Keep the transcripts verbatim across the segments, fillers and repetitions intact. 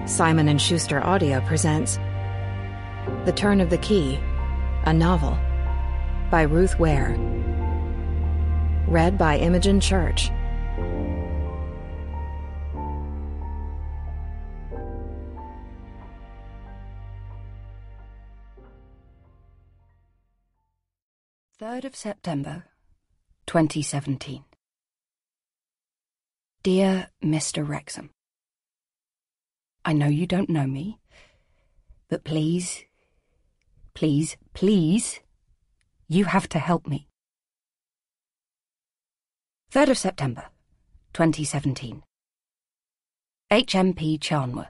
Simon and Schuster Audio presents The Turn of the Key, a novel by Ruth Ware. Read by Imogen Church. third of September, twenty seventeen. Dear Mister Wrexham, I know you don't know me, but please, please, please, you have to help me. third of September, twenty seventeen. H M P Charnworth.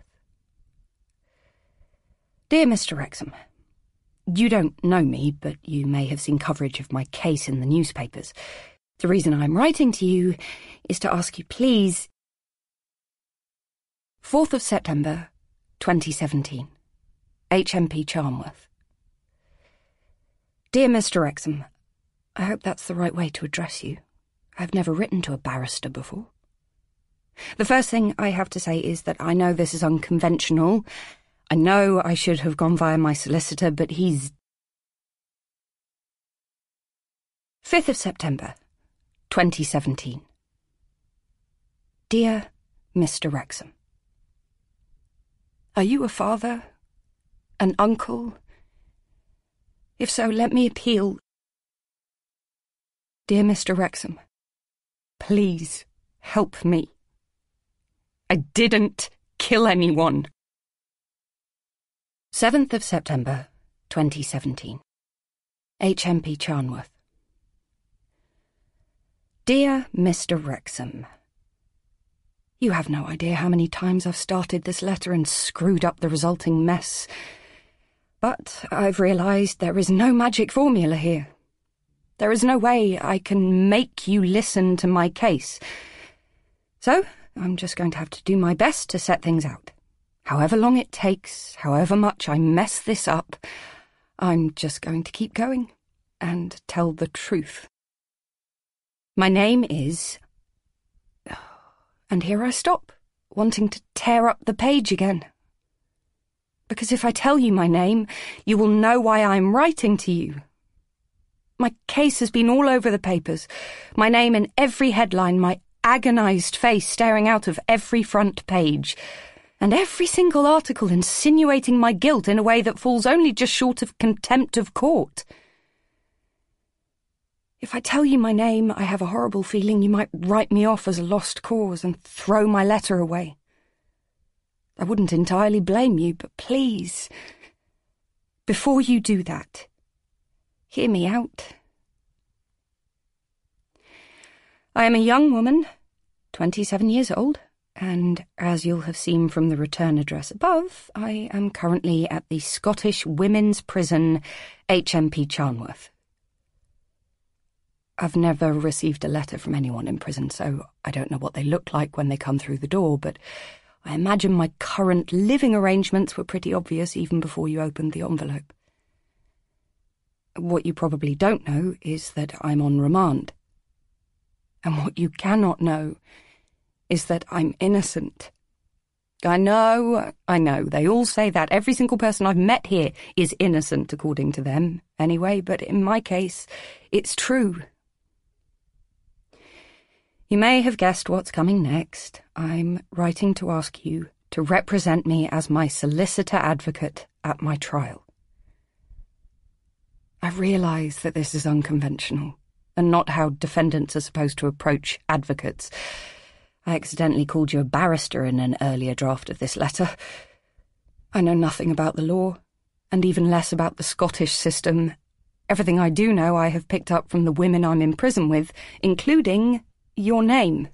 Dear Mister Wrexham, you don't know me, but you may have seen coverage of my case in the newspapers. The reason I'm writing to you is to ask you please... fourth of September, twenty seventeen. H M P Charnworth. Dear Mister Wrexham, I hope that's the right way to address you. I've never written to a barrister before. The first thing I have to say is that I know this is unconventional. I know I should have gone via my solicitor, but he's... fifth of September, twenty seventeen. Dear Mister Wrexham, are you a father? An uncle? If so, let me appeal. Dear Mister Wrexham, please help me. I didn't kill anyone. seventh of September, twenty seventeen. H M P Charnworth. Dear Mister Wrexham, you have no idea how many times I've started this letter and screwed up the resulting mess. But I've realised there is no magic formula here. There is no way I can make you listen to my case. So, I'm just going to have to do my best to set things out. However long it takes, however much I mess this up, I'm just going to keep going and tell the truth. My name is... And here I stop, wanting to tear up the page again. Because if I tell you my name, you will know why I'm writing to you. My case has been all over the papers, my name in every headline, my agonised face staring out of every front page, and every single article insinuating my guilt in a way that falls only just short of contempt of court. If I tell you my name, I have a horrible feeling you might write me off as a lost cause and throw my letter away. I wouldn't entirely blame you, but please, before you do that, hear me out. I am a young woman, twenty-seven years old, and as you'll have seen from the return address above, I am currently at the Scottish Women's Prison, H M P Charnworth. I've never received a letter from anyone in prison, so I don't know what they look like when they come through the door, but I imagine my current living arrangements were pretty obvious even before you opened the envelope. What you probably don't know is that I'm on remand. And what you cannot know is that I'm innocent. I know, I know, they all say that. Every single person I've met here is innocent, according to them, anyway, but in my case, it's true. You may have guessed what's coming next. I'm writing to ask you to represent me as my solicitor advocate at my trial. I realise that this is unconventional, and not how defendants are supposed to approach advocates. I accidentally called you a barrister in an earlier draft of this letter. I know nothing about the law, and even less about the Scottish system. Everything I do know I have picked up from the women I'm in prison with, including your name.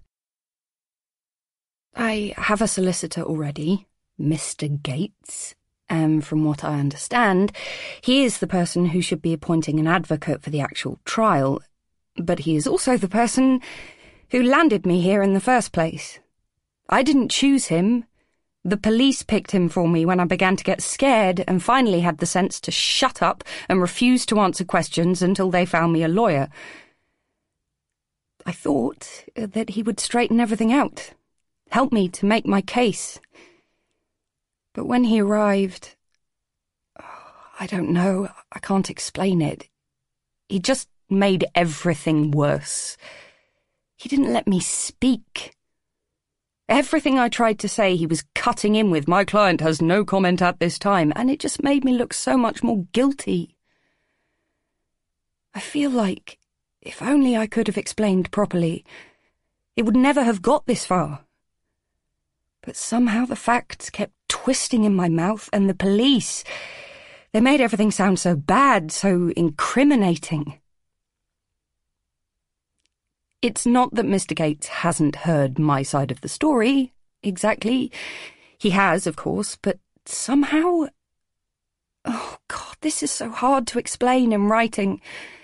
I have a solicitor already, Mister Gates, and from what I understand, he is the person who should be appointing an advocate for the actual trial, but he is also the person who landed me here in the first place. I didn't choose him. The police picked him for me when I began to get scared and finally had the sense to shut up and refuse to answer questions until they found me a lawyer. I thought that he would straighten everything out, help me to make my case. But when he arrived, oh, I don't know, I can't explain it. He just made everything worse. He didn't let me speak. Everything I tried to say he was cutting in with, "My client has no comment at this time," and it just made me look so much more guilty. I feel like if only I could have explained properly, it would never have got this far. But somehow the facts kept twisting in my mouth, and the police, they made everything sound so bad, so incriminating. It's not that Mister Gates hasn't heard my side of the story, exactly. He has, of course, but somehow... Oh, God, this is so hard to explain in writing.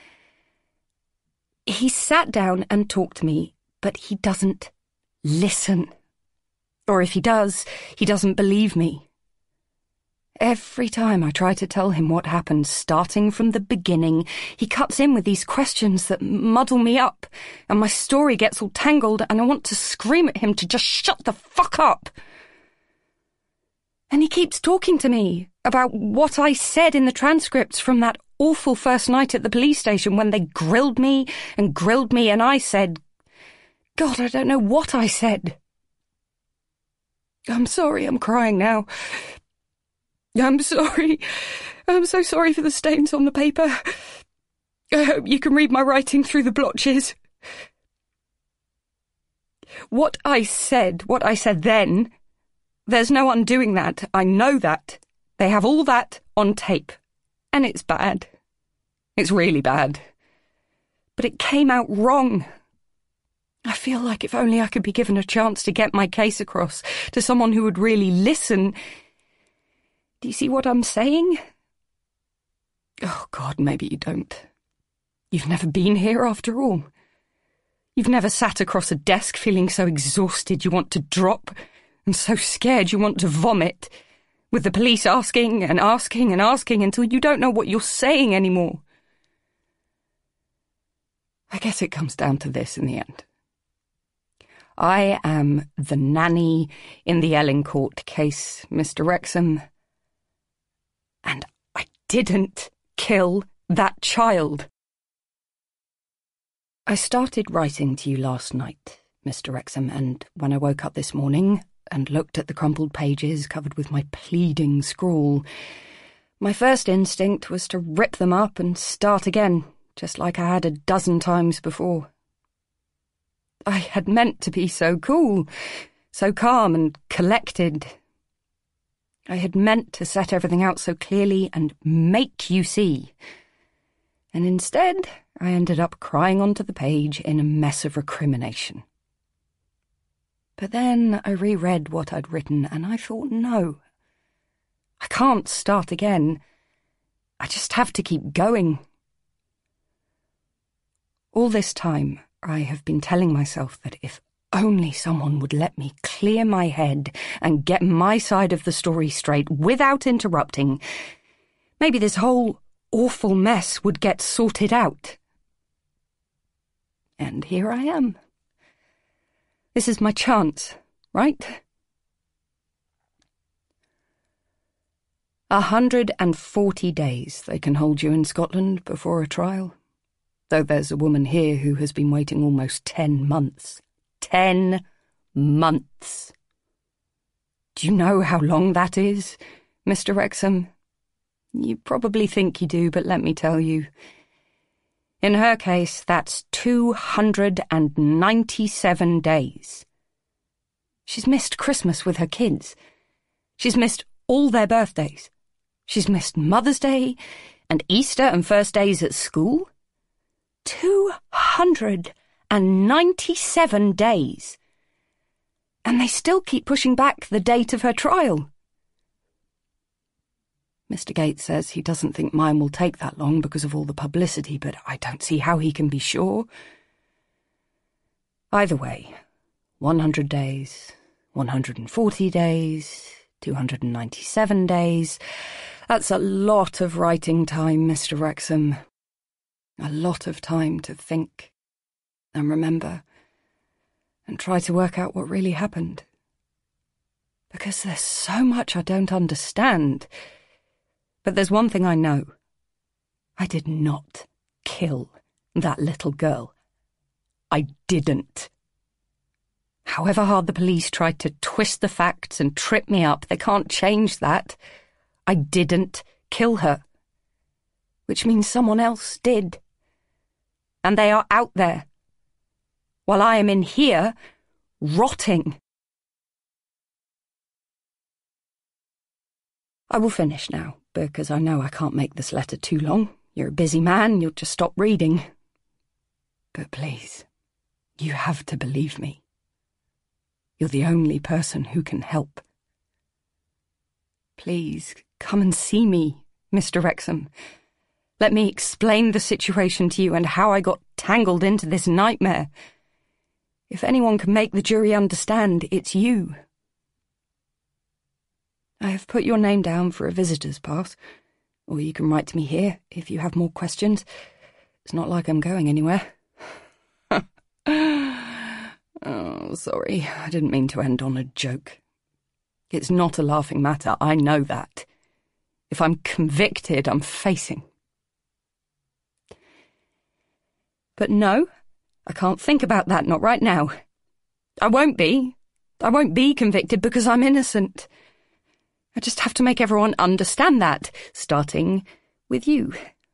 He sat down and talked to me, but he doesn't listen. Or if he does, he doesn't believe me. Every time I try to tell him what happened, starting from the beginning, he cuts in with these questions that muddle me up, and my story gets all tangled, and I want to scream at him to just shut the fuck up. And he keeps talking to me about what I said in the transcripts from that awful first night at the police station when they grilled me and grilled me, and I said, God, I don't know what I said. I'm sorry, I'm crying now. I'm sorry. I'm so sorry for the stains on the paper. I hope you can read my writing through the blotches. What I said, what I said then, there's no undoing that. I know that. They have all that on tape. And it's bad. It's really bad. But it came out wrong. I feel like if only I could be given a chance to get my case across to someone who would really listen. Do you see what I'm saying? Oh, God, maybe you don't. You've never been here after all. You've never sat across a desk feeling so exhausted you want to drop and so scared you want to vomit, with the police asking and asking and asking until you don't know what you're saying anymore. I guess it comes down to this in the end. I am the nanny in the Ellencourt case, Mister Wrexham. And I didn't kill that child. I started writing to you last night, Mister Wrexham, and when I woke up this morning and looked at the crumpled pages covered with my pleading scrawl, my first instinct was to rip them up and start again, just like I had a dozen times before. I had meant to be so cool, so calm and collected. I had meant to set everything out so clearly and make you see. And instead, I ended up crying onto the page in a mess of recrimination. But then I reread what I'd written, and I thought, no, I can't start again. I just have to keep going. All this time, I have been telling myself that if only someone would let me clear my head and get my side of the story straight without interrupting, maybe this whole awful mess would get sorted out. And here I am. This is my chance, right? A hundred and forty days they can hold you in Scotland before a trial, though there's a woman here who has been waiting almost ten months. Ten months. Do you know how long that is, Mister Wrexham? You probably think you do, but let me tell you. In her case, that's two hundred and ninety-seven days. She's missed Christmas with her kids. She's missed all their birthdays. She's missed Mother's Day and Easter and first days at school. Two hundred and ninety-seven days. And they still keep pushing back the date of her trial. Mister Gates says he doesn't think mine will take that long because of all the publicity, but I don't see how he can be sure. Either way, one hundred days, one hundred and forty days, two hundred and ninety-seven days. That's a lot of writing time, Mister Wrexham. A lot of time to think and remember and try to work out what really happened. because there's so much I don't understand. But there's one thing I know. I did not kill that little girl. I didn't. However hard the police tried to twist the facts and trip me up, they can't change that. I didn't kill her. Which means someone else did. And they are out there, while I am in here, rotting. I will finish now, because I know I can't make this letter too long. You're a busy man, you'll just stop reading. But please, you have to believe me. You're the only person who can help. Please, come and see me, Mister Wrexham. Let me explain the situation to you and how I got tangled into this nightmare. If anyone can make the jury understand, it's you. I have put your name down for a visitor's pass, or you can write to me here if you have more questions. It's not like I'm going anywhere. Oh, sorry, I didn't mean to end on a joke. It's not a laughing matter, I know that. If I'm convicted, I'm facing. But no, I can't think about that, not right now. I won't be. I won't be convicted because I'm innocent. I just have to make everyone understand that, starting with you.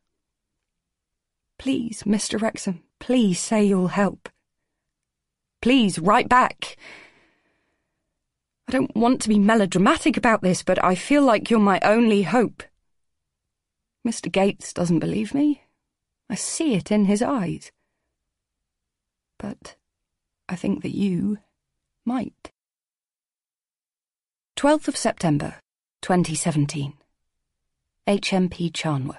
Please, Mister Wrexham, please say you'll help. Please, write back. I don't want to be melodramatic about this, but I feel like you're my only hope. Mister Gates doesn't believe me. I see it in his eyes. But I think that you might. twelfth of September, twenty seventeen. H M P Charnwood.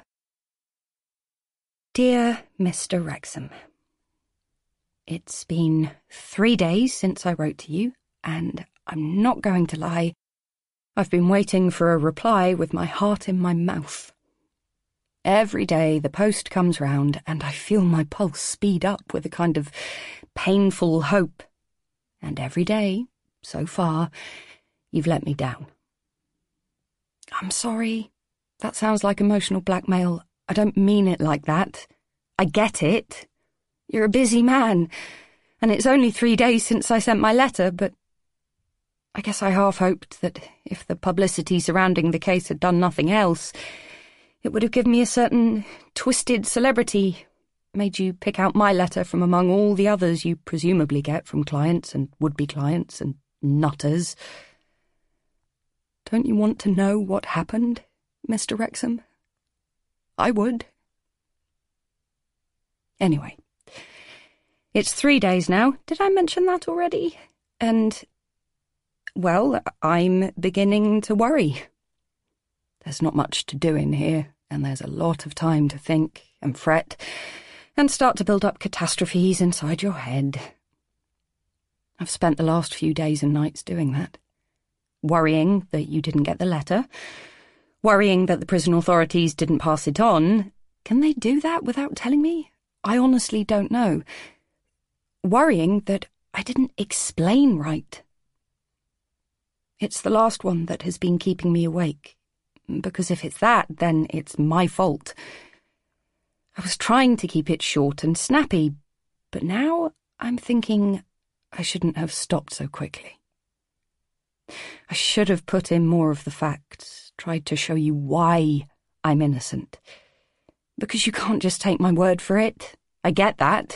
Dear Mister Wrexham, it's been three days since I wrote to you, and I'm not going to lie, I've been waiting for a reply with my heart in my mouth. Every day the post comes round, and I feel my pulse speed up with a kind of painful hope. And every day, so far, you've let me down. I'm sorry. That sounds like emotional blackmail. I don't mean it like that. I get it. You're a busy man, and it's only three days since I sent my letter, but I guess I half hoped that if the publicity surrounding the case had done nothing else, it would have given me a certain twisted celebrity, made you pick out my letter from among all the others you presumably get from clients and would-be clients and nutters. Don't you want to know what happened, Mister Wrexham? I would. Anyway, it's three days now. Did I mention that already? And, well, I'm beginning to worry. There's not much to do in here, and there's a lot of time to think and fret and start to build up catastrophes inside your head. I've spent the last few days and nights doing that. Worrying that you didn't get the letter. Worrying that the prison authorities didn't pass it on. Can they do that without telling me? I honestly don't know. Worrying that I didn't explain right. It's the last one that has been keeping me awake. Because if it's that, then it's my fault. I was trying to keep it short and snappy, but now I'm thinking I shouldn't have stopped so quickly. I should have put in more of the facts, tried to show you why I'm innocent. Because you can't just take my word for it. I get that.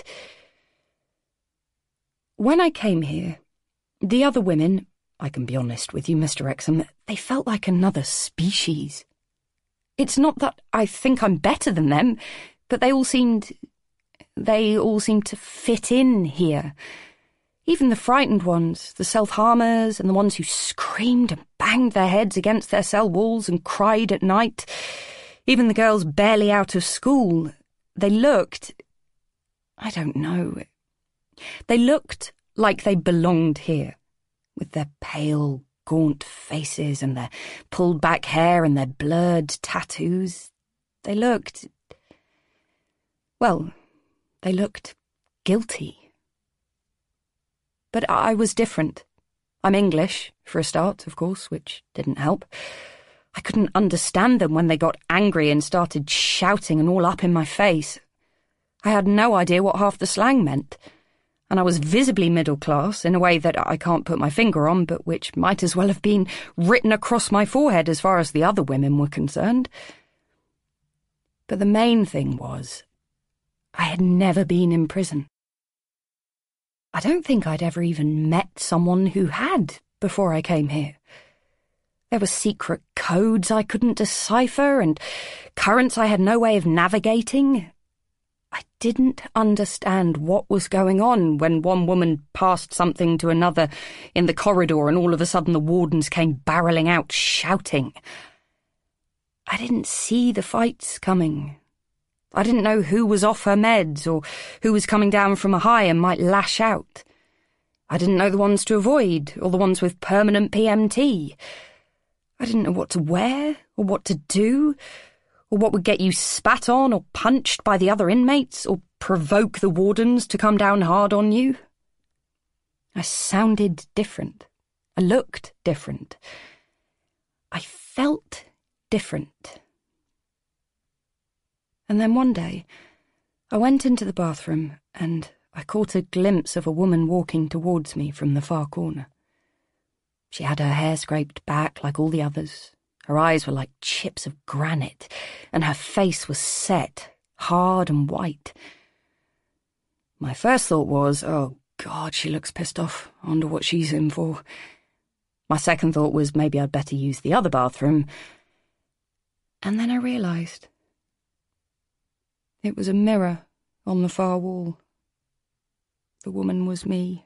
When I came here, the other women, I can be honest with you, Mister Wrexham, they felt like another species. It's not that I think I'm better than them, but they all seemed... they all seemed to fit in here. Even the frightened ones, the self-harmers, and the ones who screamed and banged their heads against their cell walls and cried at night. Even the girls barely out of school. They looked... I don't know. They looked like they belonged here, with their pale, gaunt faces and their pulled-back hair and their blurred tattoos. They looked... well, they looked guilty. But I was different. I'm English, for a start, of course, which didn't help. I couldn't understand them when they got angry and started shouting and all up in my face. I had no idea what half the slang meant, and I was visibly middle class in a way that I can't put my finger on, but which might as well have been written across my forehead as far as the other women were concerned. But the main thing was, I had never been in prison. I don't think I'd ever even met someone who had before I came here. There were secret codes I couldn't decipher and currents I had no way of navigating. I didn't understand what was going on when one woman passed something to another in the corridor and all of a sudden the wardens came barreling out shouting. I didn't see the fights coming. I didn't know who was off her meds or who was coming down from a high and might lash out. I didn't know the ones to avoid or the ones with permanent P M T. I didn't know what to wear or what to do, or what would get you spat on or punched by the other inmates or provoke the wardens to come down hard on you. I sounded different. I looked different. I felt different. And then one day, I went into the bathroom and I caught a glimpse of a woman walking towards me from the far corner. She had her hair scraped back like all the others. Her eyes were like chips of granite, and her face was set, hard and white. My first thought was, oh God, she looks pissed off. I wonder what she's in for. My second thought was maybe I'd better use the other bathroom. And then I realised it was a mirror on the far wall. The woman was me.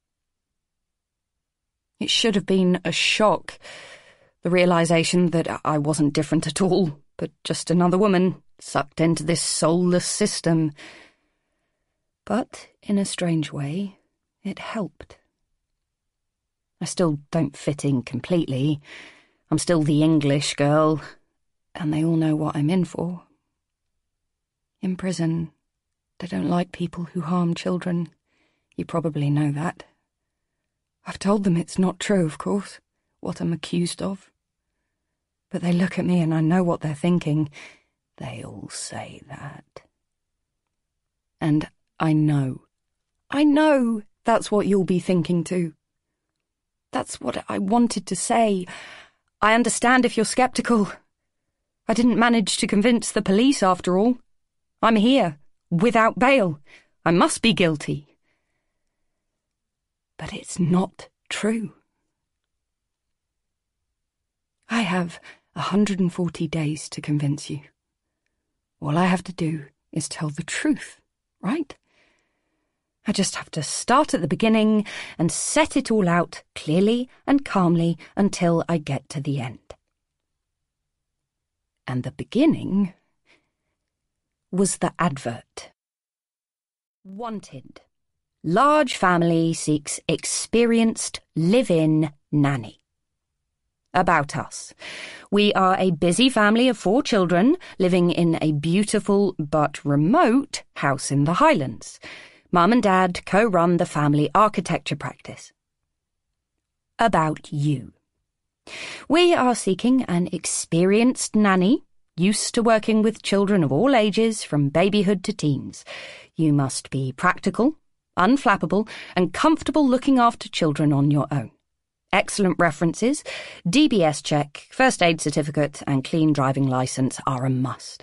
It should have been a shock, the realisation that I wasn't different at all, but just another woman sucked into this soulless system. But, in a strange way, it helped. I still don't fit in completely. I'm still the English girl, and they all know what I'm in for. In prison, they don't like people who harm children. You probably know that. I've told them it's not true, of course, what I'm accused of. But they look at me and I know what they're thinking. They all say that. And I know, I know that's what you'll be thinking too. That's what I wanted to say. I understand if you're sceptical. I didn't manage to convince the police after all. I'm here, without bail. I must be guilty. But it's not true. I have one hundred forty days to convince you. All I have to do is tell the truth, right? I just have to start at the beginning and set it all out clearly and calmly until I get to the end. And the beginning was the advert. Wanted. Large family seeks experienced live-in nanny. About us. We are a busy family of four children living in a beautiful but remote house in the Highlands. Mum and Dad co-run the family architecture practice. About you. We are seeking an experienced nanny, used to working with children of all ages from babyhood to teens. You must be practical, unflappable, and comfortable looking after children on your own. Excellent references, D B S check, first aid certificate, and clean driving licence are a must.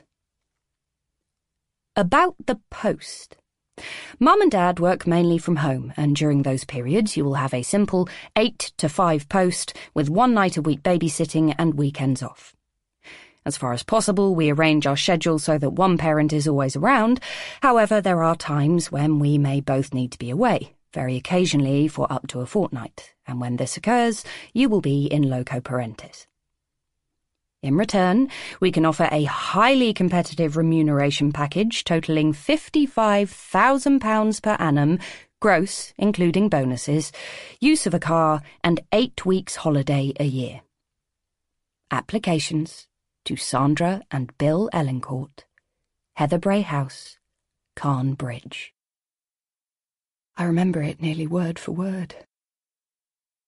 About the post. Mum and Dad work mainly from home, and during those periods you will have a simple eight to five post with one night a week babysitting and weekends off. As far as possible, we arrange our schedule so that one parent is always around. However, there are times when we may both need to be away, very occasionally for up to a fortnight, and when this occurs, you will be in loco parentis. In return, we can offer a highly competitive remuneration package totalling fifty-five thousand pounds per annum, gross, including bonuses, use of a car, and eight weeks holiday a year. Applications to Sandra and Bill Ellencourt, Heatherbray House, Carn Bridge. I remember it nearly word for word.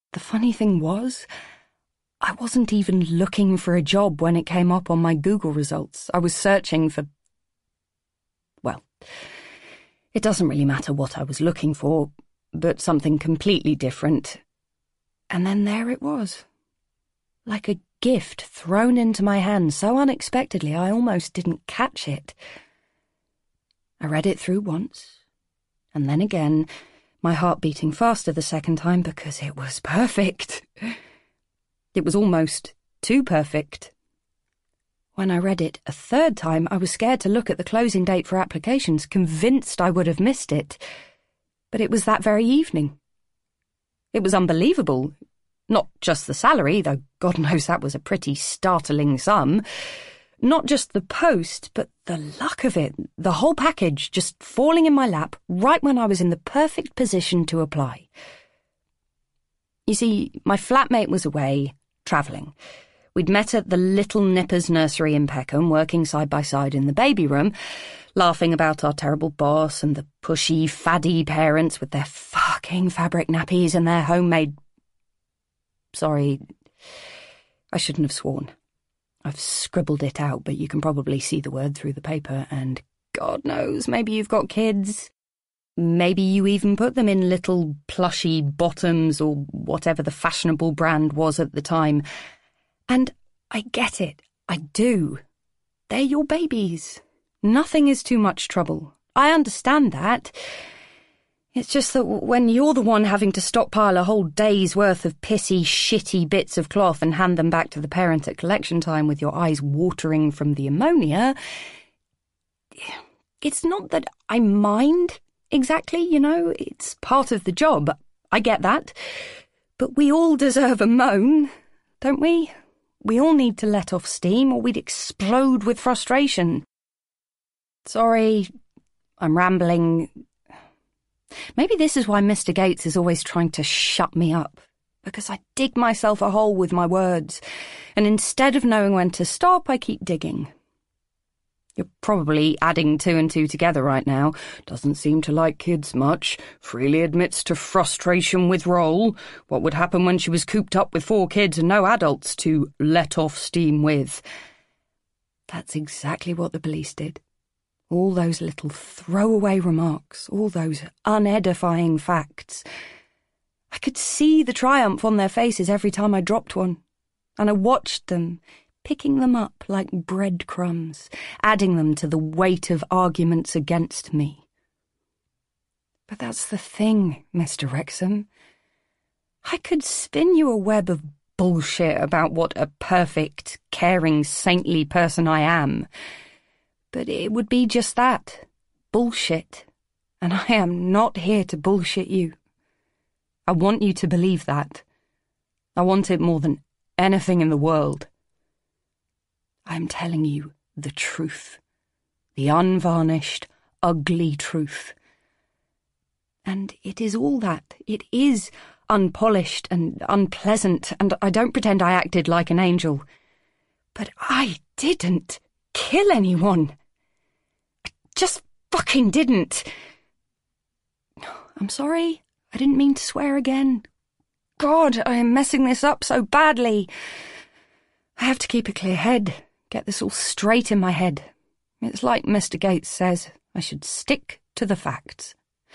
the funny thing was, I wasn't even looking for a job when it came up on my Google results. I was searching for... Well, it doesn't really matter what I was looking for, but something completely different. And then there it was. Like a gift thrown into my hand so unexpectedly I almost didn't catch it. I read it through once, and then again, my heart beating faster the second time because it was perfect. It was almost too perfect. When I read it a third time, I was scared to look at the closing date for applications, convinced I would have missed it. But it was that very evening. It was unbelievable. Not just the salary, though God knows that was a pretty startling sum. Not just the post, but the luck of it, the whole package just falling in my lap right when I was in the perfect position to apply. You see, my flatmate was away, travelling. We'd met at the Little Nippers nursery in Peckham, working side by side in the baby room, laughing about our terrible boss and the pushy, faddy parents with their fucking fabric nappies and their homemade... Sorry, I shouldn't have sworn. I've scribbled it out, but you can probably see the word through the paper, and God knows, maybe you've got kids. Maybe you even put them in little plushy bottoms or whatever the fashionable brand was at the time. And I get it, I do. They're your babies. Nothing is too much trouble. I understand that. It's just that when you're the one having to stockpile a whole day's worth of pissy, shitty bits of cloth and hand them back to the parent at collection time with your eyes watering from the ammonia, it's not that I mind exactly, you know, it's part of the job. I get that. But we all deserve a moan, don't we? We all need to let off steam or we'd explode with frustration. Sorry, I'm rambling. Maybe this is why Mister Gates is always trying to shut me up, because I dig myself a hole with my words, and instead of knowing when to stop, I keep digging. You're probably adding two and two together right now. Doesn't seem to like kids much. Freely admits to frustration with role. What would happen when she was cooped up with four kids and no adults to let off steam with? That's exactly what the police did. All those little throwaway remarks, all those unedifying facts. I could see the triumph on their faces every time I dropped one, and I watched them, picking them up like breadcrumbs, adding them to the weight of arguments against me. But that's the thing, Mister Wrexham. I could spin you a web of bullshit about what a perfect, caring, saintly person I am, but it would be just that, bullshit, and I am not here to bullshit you. I want you to believe that. I want it more than anything in the world. I am telling you the truth, the unvarnished, ugly truth. And it is all that. It is unpolished and unpleasant, and I don't pretend I acted like an angel. But I didn't kill anyone. I just fucking didn't. I'm sorry. I didn't mean to swear again. God, I am messing this up so badly. I have to keep a clear head, get this all straight in my head. It's like Mister Gates says, I should stick to the facts.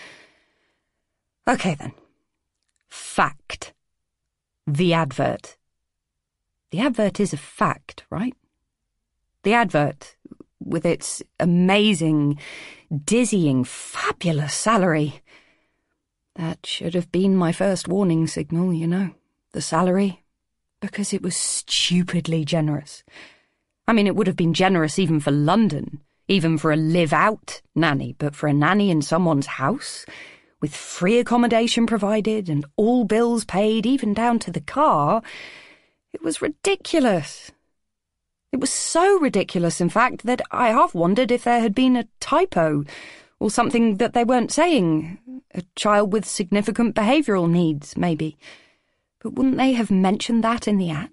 Okay then. Fact. The advert. The advert is a fact, right? The advert, with its amazing, dizzying, fabulous salary. That should have been my first warning signal, you know, the salary, because it was stupidly generous. I mean, it would have been generous even for London, even for a live-out nanny, but for a nanny in someone's house, with free accommodation provided and all bills paid, even down to the car, it was ridiculous. It was so ridiculous, in fact, that I half wondered if there had been a typo, or something that they weren't saying. A child with significant behavioural needs, maybe. But wouldn't they have mentioned that in the ad?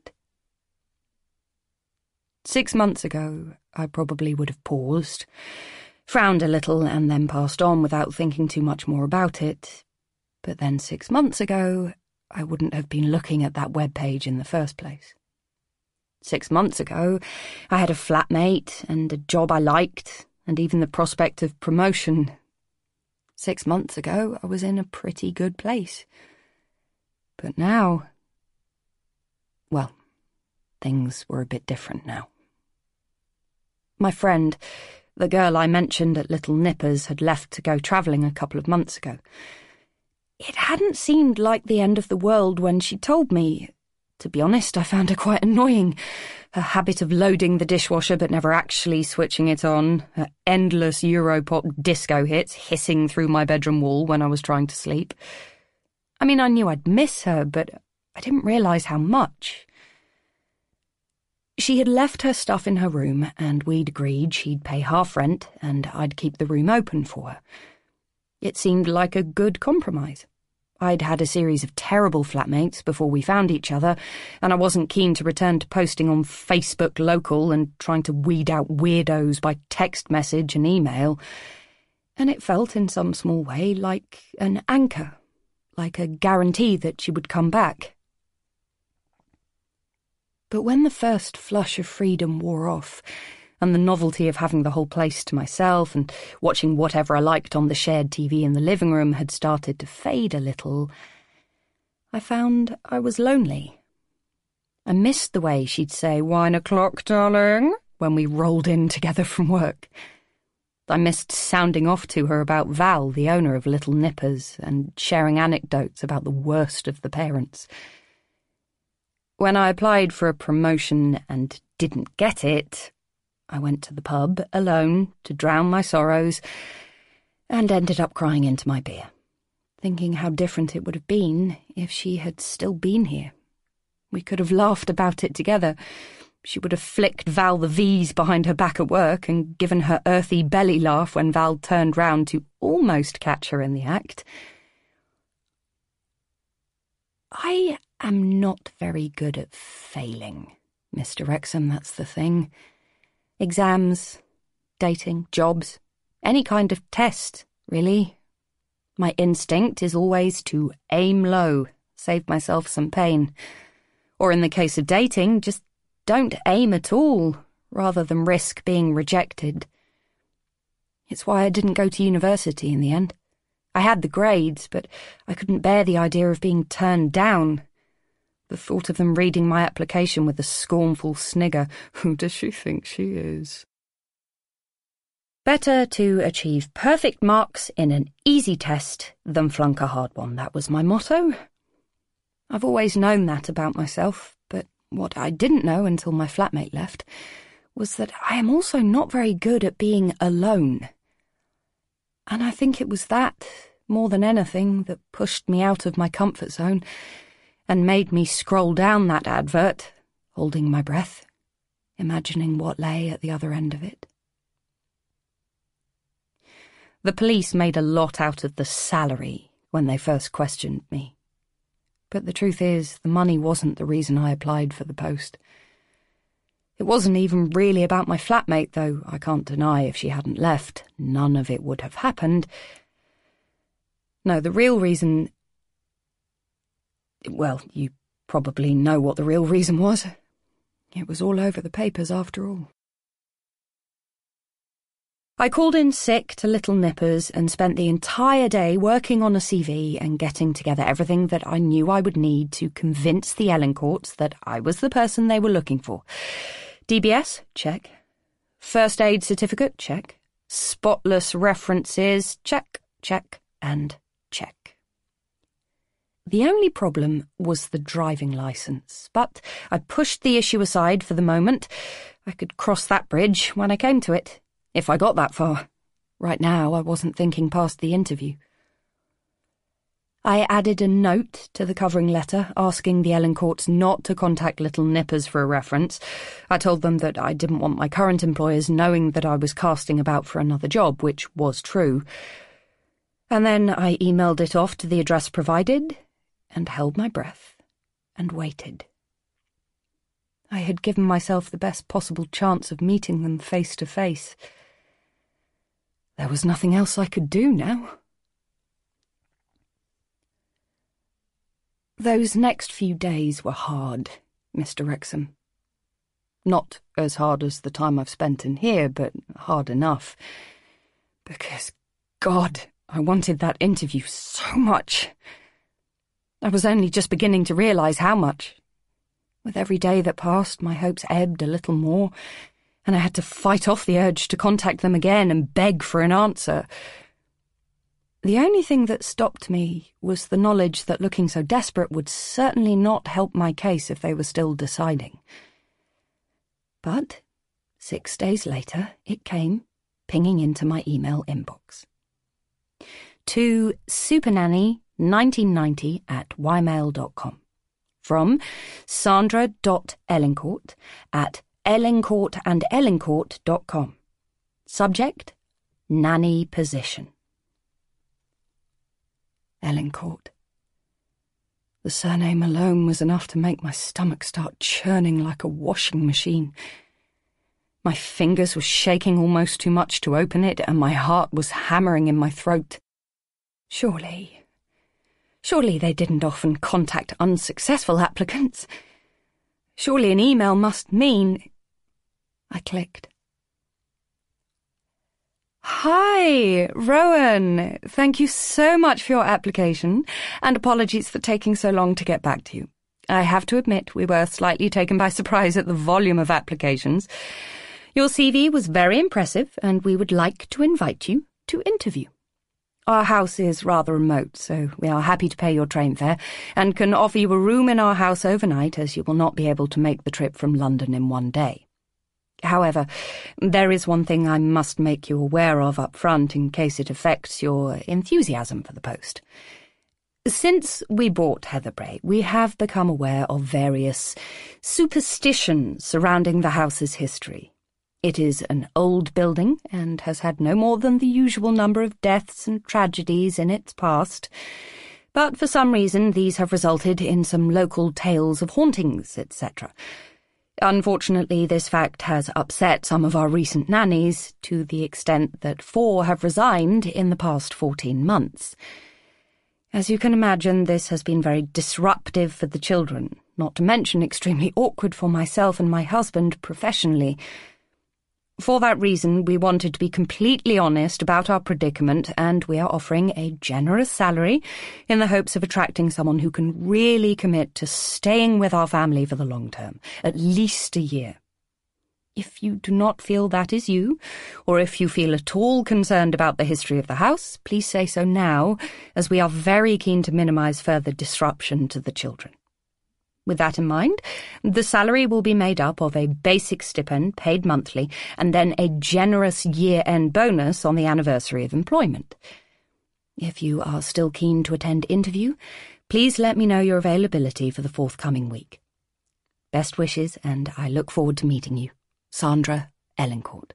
Six months ago, I probably would have paused, frowned a little, and then passed on without thinking too much more about it. But then six months ago, I wouldn't have been looking at that web page in the first place. Six months ago, I had a flatmate and a job I liked, and even the prospect of promotion. Six months ago, I was in a pretty good place. But now, well, things were a bit different now. My friend, the girl I mentioned at Little Nippers, had left to go travelling a couple of months ago. It hadn't seemed like the end of the world when she told me. To be honest, I found her quite annoying. Her habit of loading the dishwasher but never actually switching it on, her endless Europop disco hits hissing through my bedroom wall when I was trying to sleep. I mean, I knew I'd miss her, but I didn't realise how much. She had left her stuff in her room, and we'd agreed she'd pay half rent and I'd keep the room open for her. It seemed like a good compromise. I'd had a series of terrible flatmates before we found each other, and I wasn't keen to return to posting on Facebook Local and trying to weed out weirdos by text message and email. And it felt in some small way like an anchor, like a guarantee that she would come back. But when the first flush of freedom wore off, and the novelty of having the whole place to myself and watching whatever I liked on the shared T V in the living room had started to fade a little, I found I was lonely. I missed the way she'd say, "Wine o'clock, darling," when we rolled in together from work. I missed sounding off to her about Val, the owner of Little Nippers, and sharing anecdotes about the worst of the parents. When I applied for a promotion and didn't get it, I went to the pub alone to drown my sorrows and ended up crying into my beer, thinking how different it would have been if she had still been here. We could have laughed about it together. She would have flicked Val the V's behind her back at work and given her earthy belly laugh when Val turned round to almost catch her in the act. I am not very good at failing, Mister Wrexham, that's the thing. Exams, dating, jobs, any kind of test, really. My instinct is always to aim low, save myself some pain. Or in the case of dating, just don't aim at all, rather than risk being rejected. It's why I didn't go to university in the end. I had the grades, but I couldn't bear the idea of being turned down. The thought of them reading my application with a scornful snigger, "Who does she think she is?" Better to achieve perfect marks in an easy test than flunk a hard one, that was my motto. I've always known that about myself, but what I didn't know until my flatmate left was that I am also not very good at being alone. And I think it was that, more than anything, that pushed me out of my comfort zone and made me scroll down that advert, holding my breath, imagining what lay at the other end of it. The police made a lot out of the salary when they first questioned me. But the truth is, the money wasn't the reason I applied for the post. It wasn't even really about my flatmate, though I can't deny if she hadn't left, none of it would have happened. No, the real reason... Well, you probably know what the real reason was. It was all over the papers after all. I called in sick to Little Nippers and spent the entire day working on a C V and getting together everything that I knew I would need to convince the Ellencourts that I was the person they were looking for. D B S? Check. First aid certificate? Check. Spotless references? Check, check, and check. The only problem was the driving licence, but I pushed the issue aside for the moment. I could cross that bridge when I came to it, if I got that far. Right now, I wasn't thinking past the interview. I added a note to the covering letter asking the Ellencourts not to contact Little Nippers for a reference. I told them that I didn't want my current employers knowing that I was casting about for another job, which was true. And then I emailed it off to the address provided and held my breath and waited. I had given myself the best possible chance of meeting them face to face. There was nothing else I could do now. Those next few days were hard, Mister Wrexham. Not as hard as the time I've spent in here, but hard enough. Because, God, I wanted that interview so much. I was only just beginning to realise how much. With every day that passed, my hopes ebbed a little more, and I had to fight off the urge to contact them again and beg for an answer. The only thing that stopped me was the knowledge that looking so desperate would certainly not help my case if they were still deciding. But six days later, it came, pinging into my email inbox. To supernanny nineteen ninety at ymail dot com. From Sandra dot Ellencourt at ellencourt and ellencourt dot com. Subject, nanny position. Ellencourt. The surname alone was enough to make my stomach start churning like a washing machine. My fingers were shaking almost too much to open it, and my heart was hammering in my throat. Surely, surely they didn't often contact unsuccessful applicants. Surely an email must mean... I clicked. Hi, Rowan. Thank you so much for your application, and apologies for taking so long to get back to you. I have to admit we were slightly taken by surprise at the volume of applications. Your C V was very impressive, and we would like to invite you to interview. Our house is rather remote, so we are happy to pay your train fare, and can offer you a room in our house overnight, as you will not be able to make the trip from London in one day. However, there is one thing I must make you aware of up front in case it affects your enthusiasm for the post. Since we bought Heatherbrae, we have become aware of various superstitions surrounding the house's history. It is an old building and has had no more than the usual number of deaths and tragedies in its past, but for some reason these have resulted in some local tales of hauntings, et cetera. Unfortunately, this fact has upset some of our recent nannies to the extent that four have resigned in the past fourteen months. As you can imagine, this has been very disruptive for the children, not to mention extremely awkward for myself and my husband professionally. For that reason, we wanted to be completely honest about our predicament, and we are offering a generous salary in the hopes of attracting someone who can really commit to staying with our family for the long term, at least a year. If you do not feel that is you, or if you feel at all concerned about the history of the house, please say so now, as we are very keen to minimise further disruption to the children. With that in mind, the salary will be made up of a basic stipend paid monthly and then a generous year-end bonus on the anniversary of employment. If you are still keen to attend interview, please let me know your availability for the forthcoming week. Best wishes, and I look forward to meeting you. Sandra Ellencourt.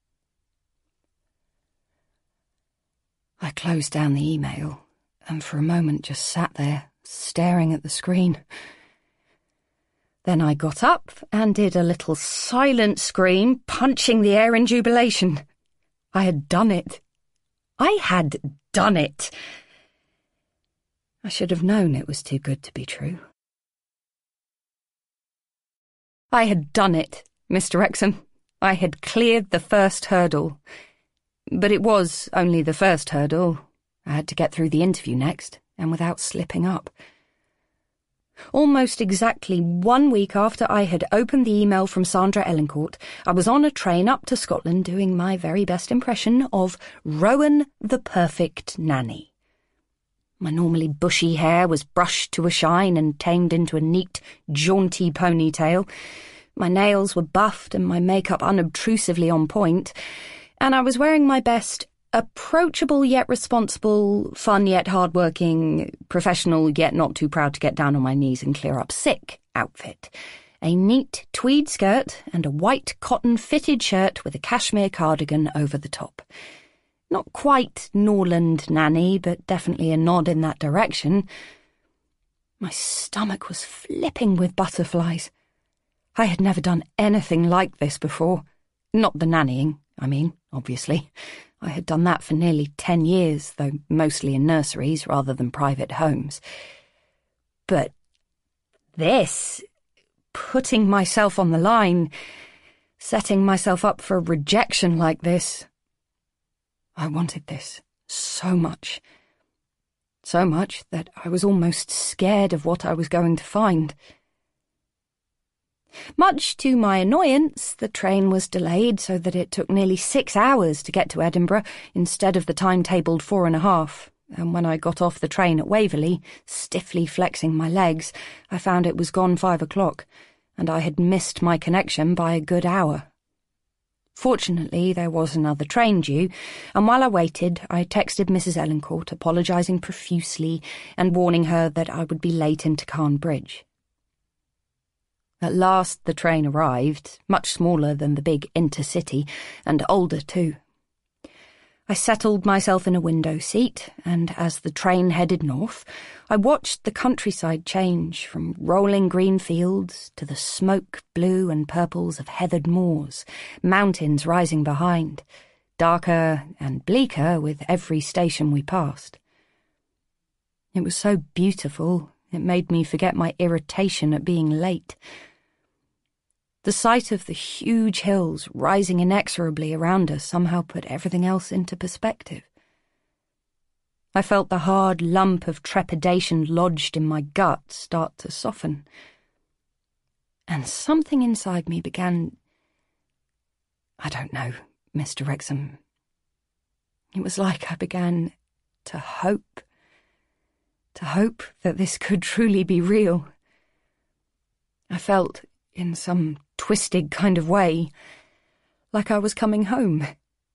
I closed down the email and for a moment just sat there, staring at the screen. Then I got up and did a little silent scream, punching the air in jubilation. I had done it. I had done it. I should have known it was too good to be true. I had done it, Mister Wrexham. I had cleared the first hurdle. But it was only the first hurdle. I had to get through the interview next, and without slipping up. Almost exactly one week after I had opened the email from Sandra Ellencourt, I was on a train up to Scotland doing my very best impression of Rowan the Perfect Nanny. My normally bushy hair was brushed to a shine and tamed into a neat, jaunty ponytail. My nails were buffed and my makeup unobtrusively on point, and I was wearing my best approachable yet responsible, fun yet hard-working, professional yet not too proud to get down on my knees and clear up sick outfit. A neat tweed skirt and a white cotton fitted shirt with a cashmere cardigan over the top. Not quite Norland Nanny, but definitely a nod in that direction. My stomach was flipping with butterflies. I had never done anything like this before. Not the nannying, I mean, obviously. I had done that for nearly ten years, though mostly in nurseries rather than private homes. But this, putting myself on the line, setting myself up for rejection like this. I wanted this so much. So much that I was almost scared of what I was going to find. Much to my annoyance, the train was delayed so that it took nearly six hours to get to Edinburgh instead of the time-tabled four and a half, and when I got off the train at Waverley, stiffly flexing my legs, I found it was gone five o'clock, and I had missed my connection by a good hour. Fortunately, there was another train due, and while I waited, I texted Missus Ellencourt, apologising profusely and warning her that I would be late into Carn Bridge. At last the train arrived, much smaller than the big intercity, and older too. I settled myself in a window seat, and as the train headed north, I watched the countryside change from rolling green fields to the smoke blue and purples of heathered moors, mountains rising behind, darker and bleaker with every station we passed. It was so beautiful, it made me forget my irritation at being late. The sight of the huge hills rising inexorably around us somehow put everything else into perspective. I felt the hard lump of trepidation lodged in my gut start to soften. And something inside me began... I don't know, Mister Wrexham. It was like I began to hope. To hope that this could truly be real. I felt, in some twisted kind of way, like I was coming home.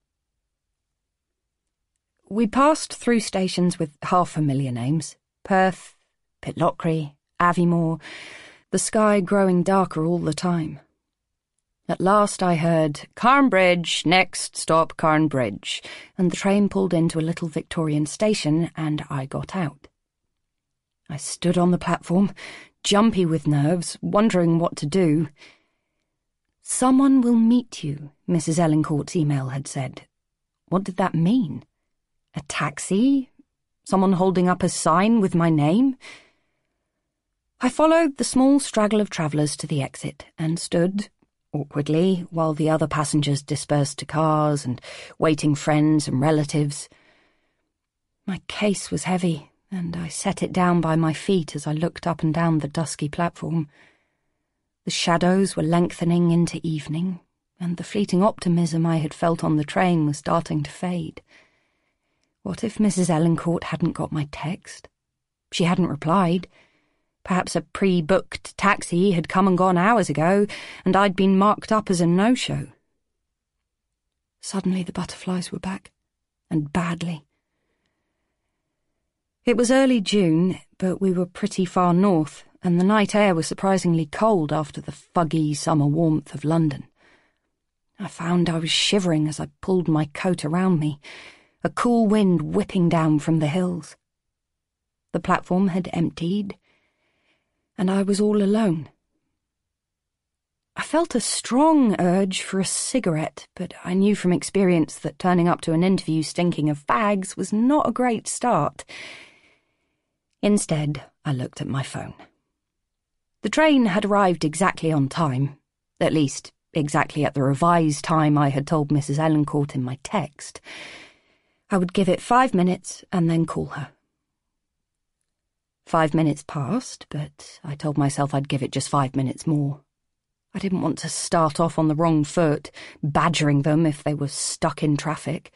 We passed through stations with half-familiar names: Perth, Pitlochry, Aviemore, the sky growing darker all the time. At last I heard, "Carn Bridge, next stop Carn Bridge," and the train pulled into a little Victorian station, and I got out. I stood on the platform, jumpy with nerves, wondering what to do. "Someone will meet you," Missus Ellencourt's email had said. What did that mean? A taxi? Someone holding up a sign with my name? I followed the small straggle of travellers to the exit and stood, awkwardly, while the other passengers dispersed to cars and waiting friends and relatives. My case was heavy, and I set it down by my feet as I looked up and down the dusky platform. The shadows were lengthening into evening, and the fleeting optimism I had felt on the train was starting to fade. What if Missus Ellencourt hadn't got my text? She hadn't replied. Perhaps a pre-booked taxi had come and gone hours ago, and I'd been marked up as a no-show. Suddenly the butterflies were back, and badly. It was early June, but we were pretty far north, and the night air was surprisingly cold after the fuggy summer warmth of London. I found I was shivering as I pulled my coat around me, a cool wind whipping down from the hills. The platform had emptied, and I was all alone. I felt a strong urge for a cigarette, but I knew from experience that turning up to an interview stinking of fags was not a great start. Instead, I looked at my phone. The train had arrived exactly on time, at least exactly at the revised time I had told Missus Ellencourt in my text. I would give it five minutes and then call her. Five minutes passed, but I told myself I'd give it just five minutes more. I didn't want to start off on the wrong foot, badgering them if they were stuck in traffic.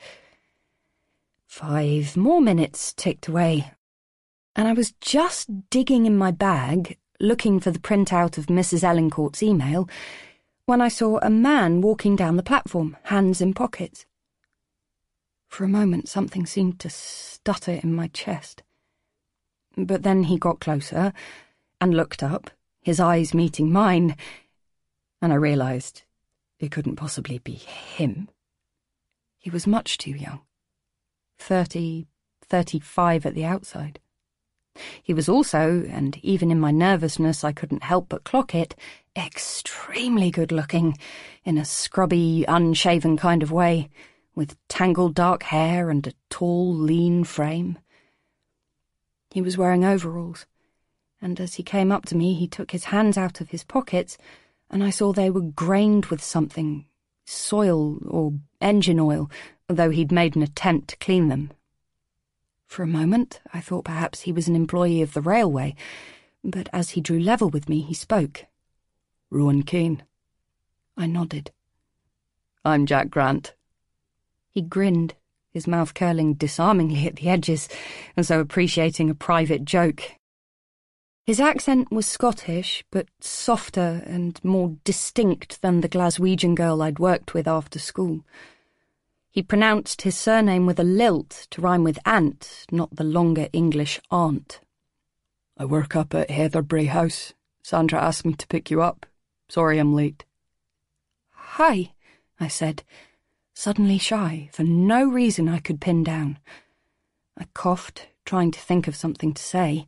Five more minutes ticked away, and I was just digging in my bag, looking for the printout of Missus Ellencourt's email, when I saw a man walking down the platform, hands in pockets. For a moment something seemed to stutter in my chest. But then he got closer and looked up, his eyes meeting mine, and I realised it couldn't possibly be him. He was much too young. Thirty, thirty-five at the outside. He was also, and even in my nervousness I couldn't help but clock it, extremely good-looking, in a scrubby, unshaven kind of way, with tangled dark hair and a tall, lean frame. He was wearing overalls, and as he came up to me he took his hands out of his pockets, and I saw they were grained with something, soil or engine oil, though he'd made an attempt to clean them. For a moment I thought perhaps he was an employee of the railway, but as he drew level with me he spoke. "Rowan Kane." I nodded. "I'm Jack Grant." He grinned, his mouth curling disarmingly at the edges, as though appreciating a private joke. His accent was Scottish, but softer and more distinct than the Glaswegian girl I'd worked with after school. He pronounced his surname with a lilt to rhyme with aunt, not the longer English aunt. "I work up at Heatherbray House. Sandra asked me to pick you up. Sorry I'm late." "Hi," I said, suddenly shy, for no reason I could pin down. I coughed, trying to think of something to say.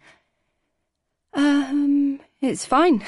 Um, it's fine.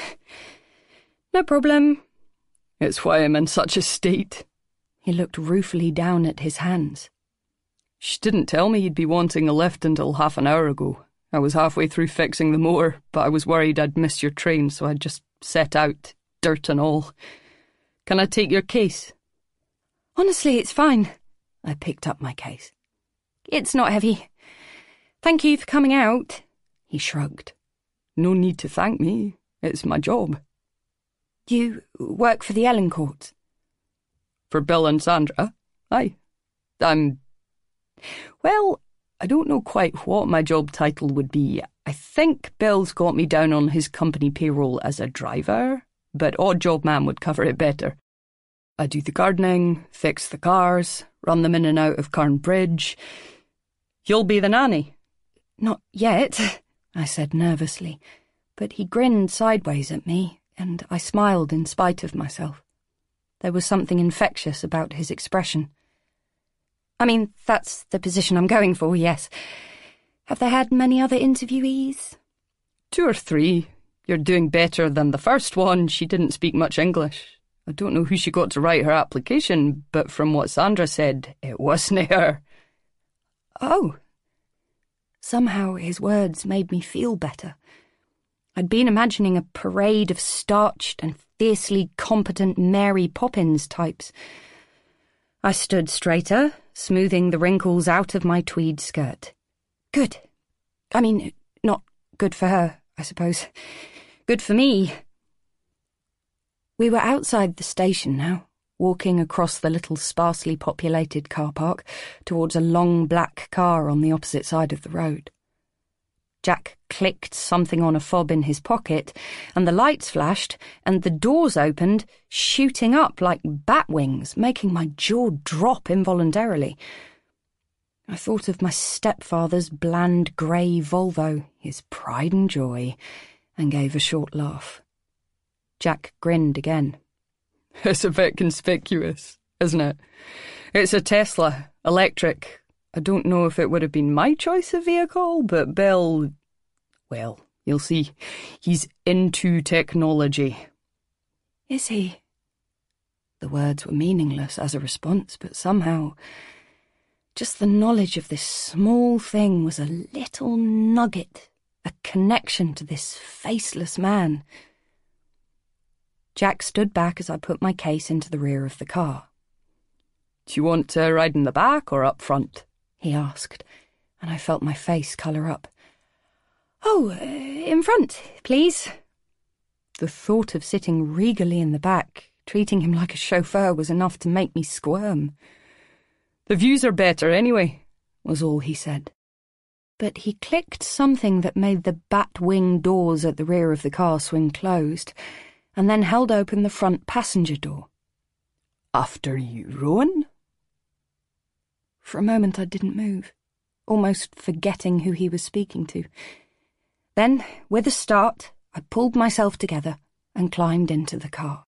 No problem." "It's why I'm in such a state." He looked ruefully down at his hands. "She didn't tell me you'd be wanting a lift until half an hour ago. I was halfway through fixing the motor, but I was worried I'd missed your train, so I just set out, dirt and all. Can I take your case?" "Honestly, it's fine." I picked up my case. "It's not heavy. Thank you for coming out." He shrugged. "No need to thank me. It's my job." "You work for the Ellencourts?" "For Bill and Sandra? Aye. I'm... Well, I don't know quite what my job title would be. I think Bill's got me down on his company payroll as a driver, but Odd Job Man would cover it better. I do the gardening, fix the cars, run them in and out of Carn Bridge. You'll be the nanny?" "Not yet," I said nervously, but he grinned sideways at me, and I smiled in spite of myself. There was something infectious about his expression. "I mean, that's the position I'm going for, yes. Have they had many other interviewees?" "Two or three. You're doing better than the first one. She didn't speak much English. I don't know who she got to write her application, but from what Sandra said, it wasn't her." "Oh." Somehow his words made me feel better. I'd been imagining a parade of starched and fiercely competent Mary Poppins types. I stood straighter, smoothing the wrinkles out of my tweed skirt. "Good. I mean, not good for her, I suppose. Good for me." We were outside the station now, walking across the little sparsely populated car park towards a long black car on the opposite side of the road. Jack clicked something on a fob in his pocket, and the lights flashed, and the doors opened, shooting up like bat wings, making my jaw drop involuntarily. I thought of my stepfather's bland grey Volvo, his pride and joy, and gave a short laugh. Jack grinned again. "It's a bit conspicuous, isn't it? It's a Tesla, electric. I don't know if it would have been my choice of vehicle, but Bill... Well, you'll see. He's into technology." "Is he?" The words were meaningless as a response, but somehow just the knowledge of this small thing was a little nugget, a connection to this faceless man. Jack stood back as I put my case into the rear of the car. "Do you want to ride in the back or up front?" he asked, and I felt my face colour up. "Oh, uh, in front, please." The thought of sitting regally in the back, treating him like a chauffeur, was enough to make me squirm. "The views are better anyway," was all he said. But he clicked something that made the bat-wing doors at the rear of the car swing closed, and then held open the front passenger door. "After you, Rowan?" For a moment I didn't move, almost forgetting who he was speaking to. Then, with a start, I pulled myself together and climbed into the car.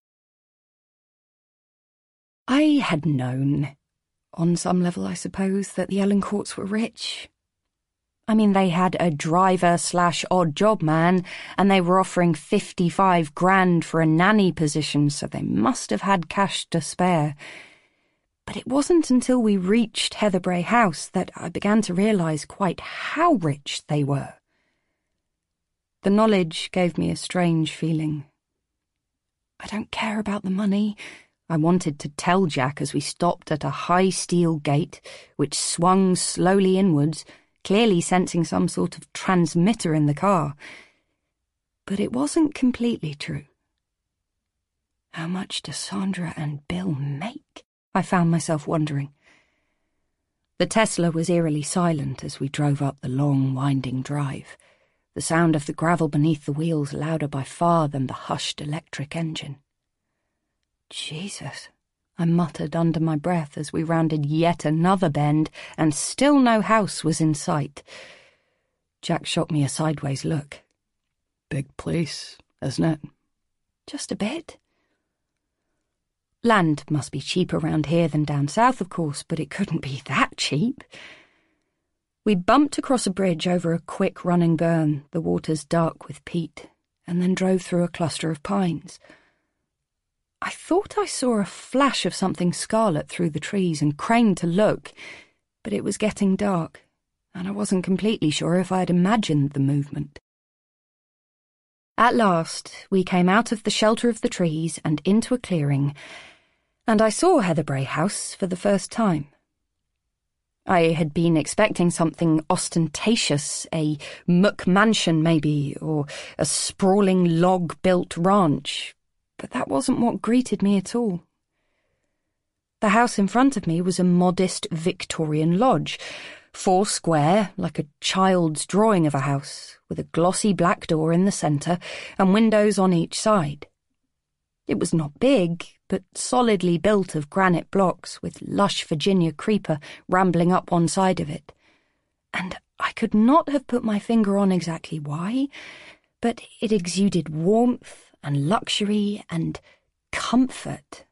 I had known, on some level I suppose, that the Ellencourts were rich. I mean, they had a driver slash odd job man, and they were offering fifty-five grand for a nanny position, so they must have had cash to spare. But it wasn't until we reached Heatherbray House that I began to realise quite how rich they were. The knowledge gave me a strange feeling. I don't care about the money, I wanted to tell Jack as we stopped at a high steel gate which swung slowly inwards, clearly sensing some sort of transmitter in the car. But it wasn't completely true. How much do Sandra and Bill make? I found myself wondering. The Tesla was eerily silent as we drove up the long, winding drive, the sound of the gravel beneath the wheels louder by far than the hushed electric engine. Jesus, I muttered under my breath as we rounded yet another bend, and still no house was in sight. Jack shot me a sideways look. Big place, isn't it? Just a bit. Land must be cheaper round here than down south, of course, but it couldn't be that cheap. We bumped across a bridge over a quick running burn, the waters dark with peat, and then drove through a cluster of pines. I thought I saw a flash of something scarlet through the trees and craned to look, but it was getting dark, and I wasn't completely sure if I had imagined the movement. At last, we came out of the shelter of the trees and into a clearing, and I saw Heatherbrae House for the first time. I had been expecting something ostentatious, a McMansion maybe, or a sprawling log-built ranch, but that wasn't what greeted me at all. The house in front of me was a modest Victorian lodge, four square, like a child's drawing of a house, with a glossy black door in the centre and windows on each side. It was not big, but solidly built of granite blocks with lush Virginia creeper rambling up one side of it. And I could not have put my finger on exactly why, but it exuded warmth and luxury and comfort.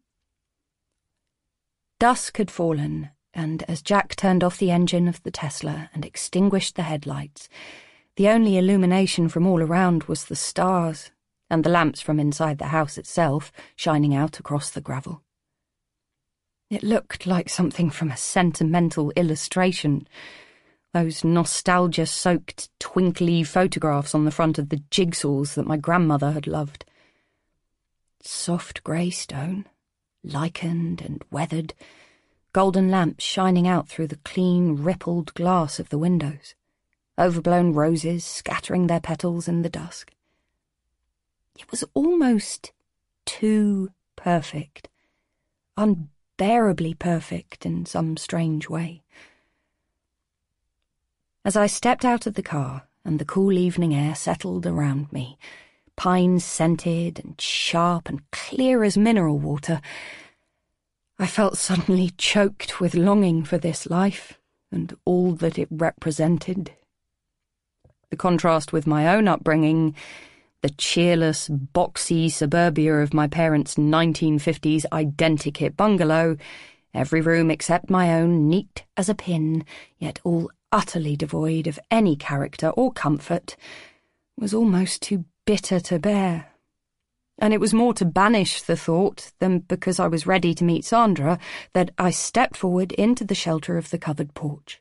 Dusk had fallen, and as Jack turned off the engine of the Tesla and extinguished the headlights, the only illumination from all around was the stars and the lamps from inside the house itself shining out across the gravel. It looked like something from a sentimental illustration, those nostalgia-soaked, twinkly photographs on the front of the jigsaws that my grandmother had loved. Soft grey stone, lichened and weathered, golden lamps shining out through the clean, rippled glass of the windows, overblown roses scattering their petals in the dusk. It was almost too perfect, unbearably perfect in some strange way. As I stepped out of the car and the cool evening air settled around me, pines scented and sharp and clear as mineral water, I felt suddenly choked with longing for this life and all that it represented. The contrast with my own upbringing, the cheerless, boxy suburbia of my parents' nineteen fifties identikit bungalow, every room except my own neat as a pin, yet all utterly devoid of any character or comfort, was almost too bitter to bear. And it was more to banish the thought than because I was ready to meet Sandra that I stepped forward into the shelter of the covered porch.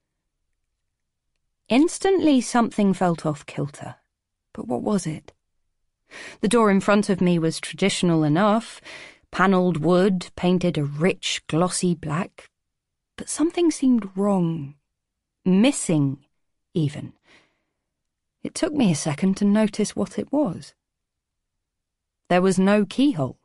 Instantly something felt off kilter. But what was it? The door in front of me was traditional enough, panelled wood, painted a rich, glossy black, but something seemed wrong, missing, even. It took me a second to notice what it was. There was no keyhole.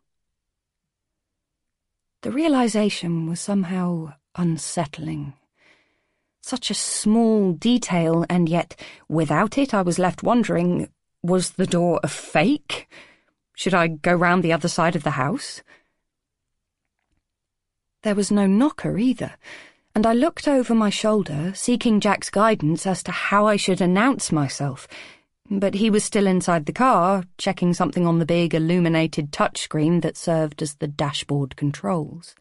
The realization was somehow unsettling. Such a small detail, and yet, without it, I was left wondering, was the door a fake? Should I go round the other side of the house? There was no knocker either, and I looked over my shoulder, seeking Jack's guidance as to how I should announce myself, but he was still inside the car, checking something on the big illuminated touchscreen that served as the dashboard controls.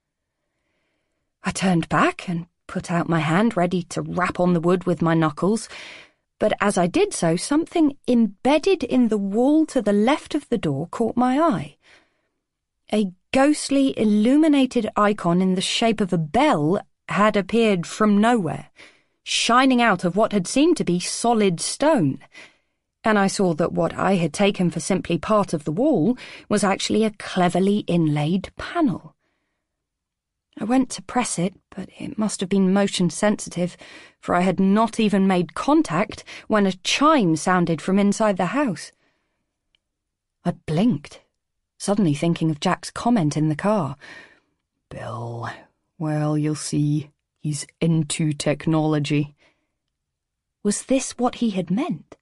I turned back and put out my hand, ready to rap on the wood with my knuckles, but as I did so, something embedded in the wall to the left of the door caught my eye. A ghostly, illuminated icon in the shape of a bell had appeared from nowhere, shining out of what had seemed to be solid stone. and I saw that what I had taken for simply part of the wall was actually a cleverly inlaid panel. I went to press it, but it must have been motion-sensitive, for I had not even made contact when a chime sounded from inside the house. I blinked, suddenly thinking of Jack's comment in the car. "Bill, well, you'll see, he's into technology." Was this what he had meant?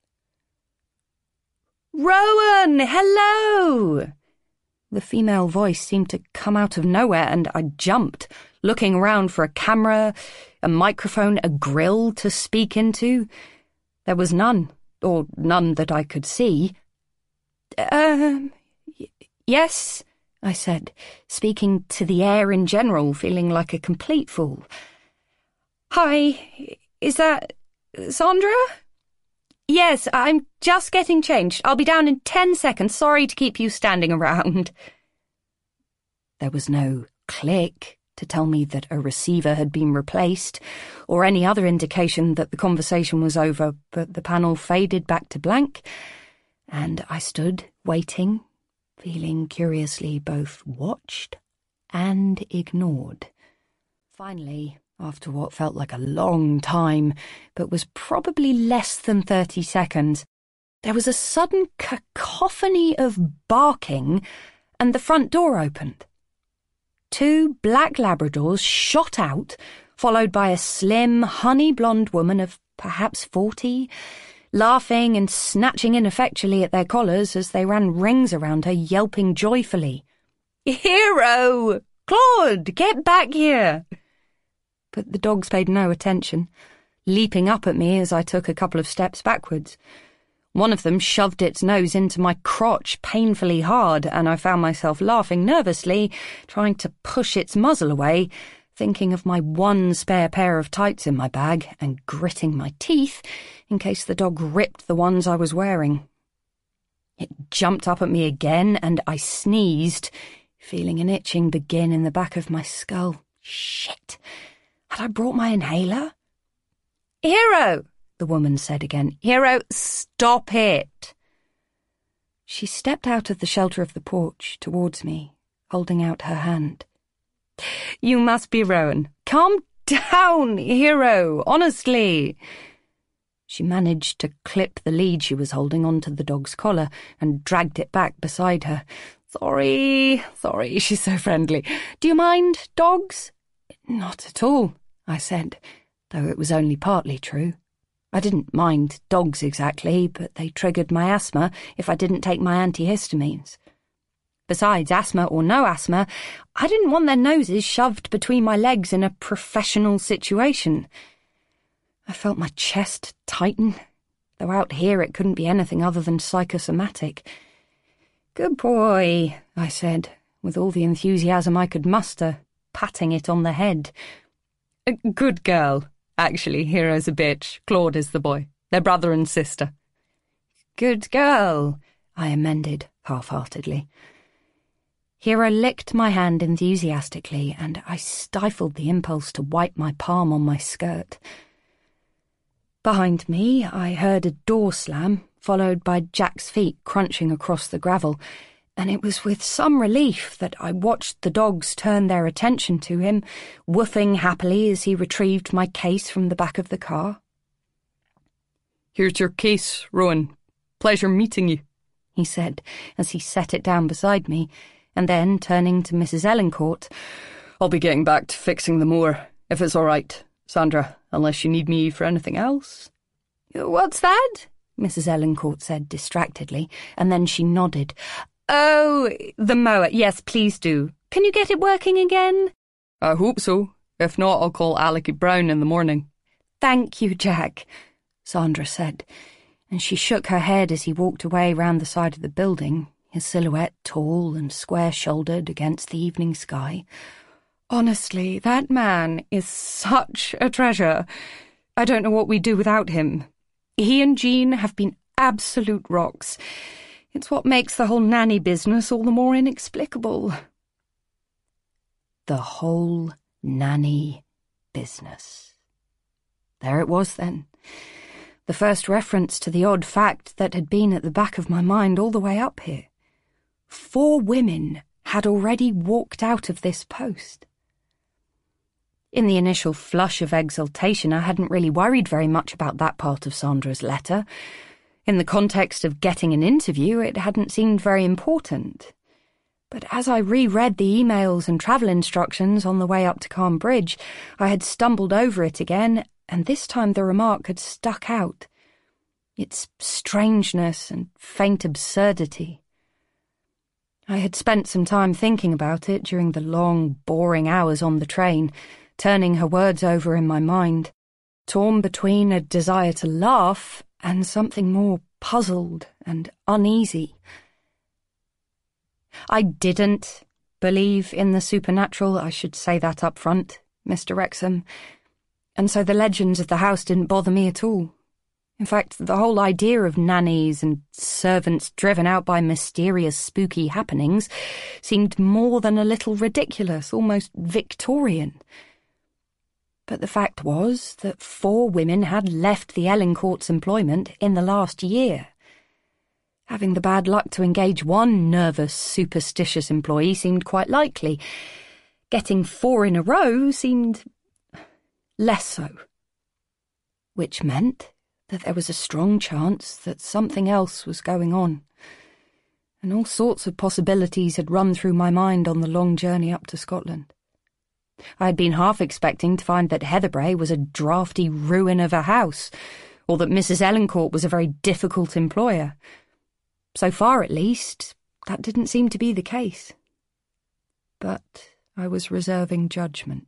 "Rowan, hello!" The female voice seemed to come out of nowhere, and I jumped, looking around for a camera, a microphone, a grill to speak into. There was none, or none that I could see. Um, y- yes, I said, speaking to the air in general, feeling like a complete fool. "Hi, is that Sandra?" "Yes, I'm just getting changed. I'll be down in ten seconds. Sorry to keep you standing around." There was no click to tell me that a receiver had been replaced, or any other indication that the conversation was over, but the panel faded back to blank, and I stood waiting, feeling curiously both watched and ignored. Finally, after what felt like a long time, but was probably less than thirty seconds, there was a sudden cacophony of barking, and the front door opened. Two black Labradors shot out, followed by a slim, honey-blonde woman of perhaps forty, laughing and snatching ineffectually at their collars as they ran rings around her, yelping joyfully. "Hero! Claude, get back here!" But the dogs paid no attention, leaping up at me as I took a couple of steps backwards. One of them shoved its nose into my crotch painfully hard, and I found myself laughing nervously, trying to push its muzzle away, thinking of my one spare pair of tights in my bag and gritting my teeth in case the dog ripped the ones I was wearing. It jumped up at me again, and I sneezed, feeling an itching begin in the back of my skull. Shit! Had I brought my inhaler? "Hero!" the woman said again. "Hero, stop it!" She stepped out of the shelter of the porch towards me, holding out her hand. "You must be Rowan. Calm down, Hero, honestly." She managed to clip the lead she was holding onto the dog's collar and dragged it back beside her. Sorry, sorry, she's so friendly. "Do you mind dogs?" "Not at all," I said, though it was only partly true. I didn't mind dogs exactly, but they triggered my asthma if I didn't take my antihistamines. Besides, asthma or no asthma, I didn't want their noses shoved between my legs in a professional situation. I felt my chest tighten, though out here it couldn't be anything other than psychosomatic. "Good boy," I said, with all the enthusiasm I could muster, patting it on the head. "Good girl. Actually, Hero's a bitch. Claude is the boy. They're brother and sister." "Good girl," I amended half-heartedly. Hero licked my hand enthusiastically, and I stifled the impulse to wipe my palm on my skirt. Behind me, I heard a door slam, followed by Jack's feet crunching across the gravel, and it was with some relief that I watched the dogs turn their attention to him, woofing happily as he retrieved my case from the back of the car. "Here's your case, Rowan. Pleasure meeting you," he said, as he set it down beside me, and then, turning to Missus Ellencourt, "I'll be getting back to fixing the moor, if it's all right, Sandra, unless you need me for anything else." "What's that?" Missus Ellencourt said distractedly, and then she nodded. "Oh, the mower. Yes, please do. Can you get it working again?" "I hope so. If not, I'll call Alecky Brown in the morning." "Thank you, Jack," Sandra said, and she shook her head as he walked away round the side of the building, his silhouette tall and square-shouldered against the evening sky. "Honestly, that man is such a treasure. I don't know what we'd do without him. He and Jean have been absolute rocks. It's what makes the whole nanny business all the more inexplicable." The whole nanny business. There it was then. the first reference to the odd fact that had been at the back of my mind all the way up here. Four women had already walked out of this post. In the initial flush of exultation, I hadn't really worried very much about that part of Sandra's letter. In the context of getting an interview, it hadn't seemed very important. But as I reread the emails and travel instructions on the way up to Calm Bridge, I had stumbled over it again, and this time the remark had stuck out. Its strangeness and faint absurdity. I had spent some time thinking about it during the long, boring hours on the train, turning her words over in my mind, torn between a desire to laugh and something more puzzled and uneasy. I didn't believe in the supernatural, I should say that up front, Mister Wrexham, and so the legends of the house didn't bother me at all. In fact, the whole idea of nannies and servants driven out by mysterious, spooky happenings seemed more than a little ridiculous, almost Victorian. But the fact was that four women had left the Ellencourt's employment in the last year. Having the bad luck to engage one nervous, superstitious employee seemed quite likely. Getting four in a row seemed less so. Which meant that there was a strong chance that something else was going on. And all sorts of possibilities had run through my mind on the long journey up to Scotland. I had been half expecting to find that Heatherbrae was a draughty ruin of a house, or that Missus Ellencourt was a very difficult employer. So far, at least, that didn't seem to be the case. But I was reserving judgment.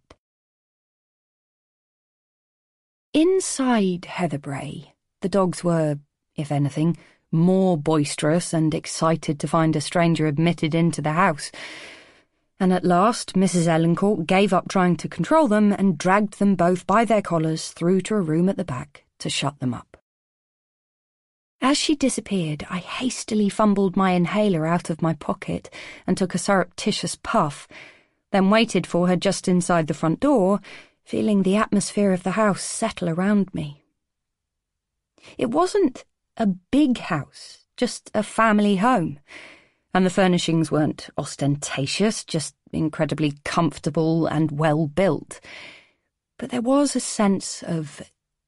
Inside Heatherbrae, the dogs were, if anything, more boisterous and excited to find a stranger admitted into the house, and at last Missus Ellencourt gave up trying to control them and dragged them both by their collars through to a room at the back to shut them up. As she disappeared, I hastily fumbled my inhaler out of my pocket and took a surreptitious puff, then waited for her just inside the front door, feeling the atmosphere of the house settle around me. It wasn't a big house, just a family home, and the furnishings weren't ostentatious, just incredibly comfortable and well-built. But there was a sense of...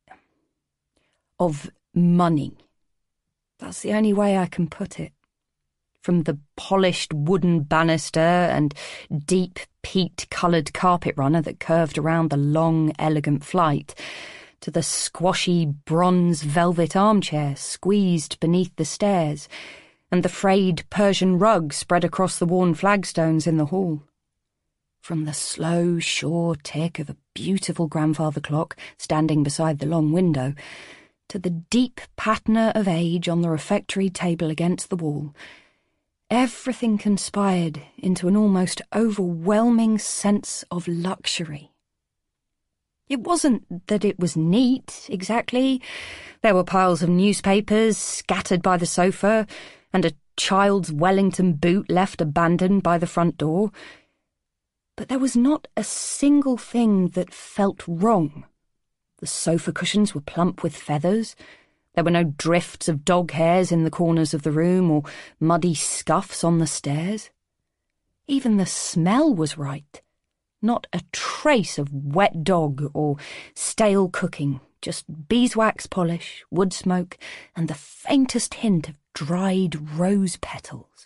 of money. That's the only way I can put it. From the polished wooden banister and deep peat-coloured carpet runner that curved around the long, elegant flight, to the squashy bronze velvet armchair squeezed beneath the stairs, and the frayed Persian rug spread across the worn flagstones in the hall. From the slow, sure tick of a beautiful grandfather clock standing beside the long window, to the deep patina of age on the refectory table against the wall, everything conspired into an almost overwhelming sense of luxury. It wasn't that it was neat, exactly. There were piles of newspapers scattered by the sofa, and a child's Wellington boot left abandoned by the front door. But there was not a single thing that felt wrong. The sofa cushions were plump with feathers. There were no drifts of dog hairs in the corners of the room or muddy scuffs on the stairs. Even the smell was right. Not a trace of wet dog or stale cooking, just beeswax polish, wood smoke, and the faintest hint of dried rose petals.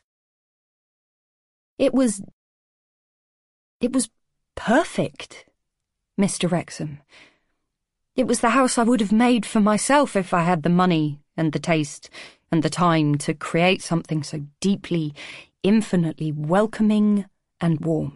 It was... it was perfect, Mister Wrexham. It was the house I would have made for myself if I had the money and the taste and the time to create something so deeply, infinitely welcoming and warm.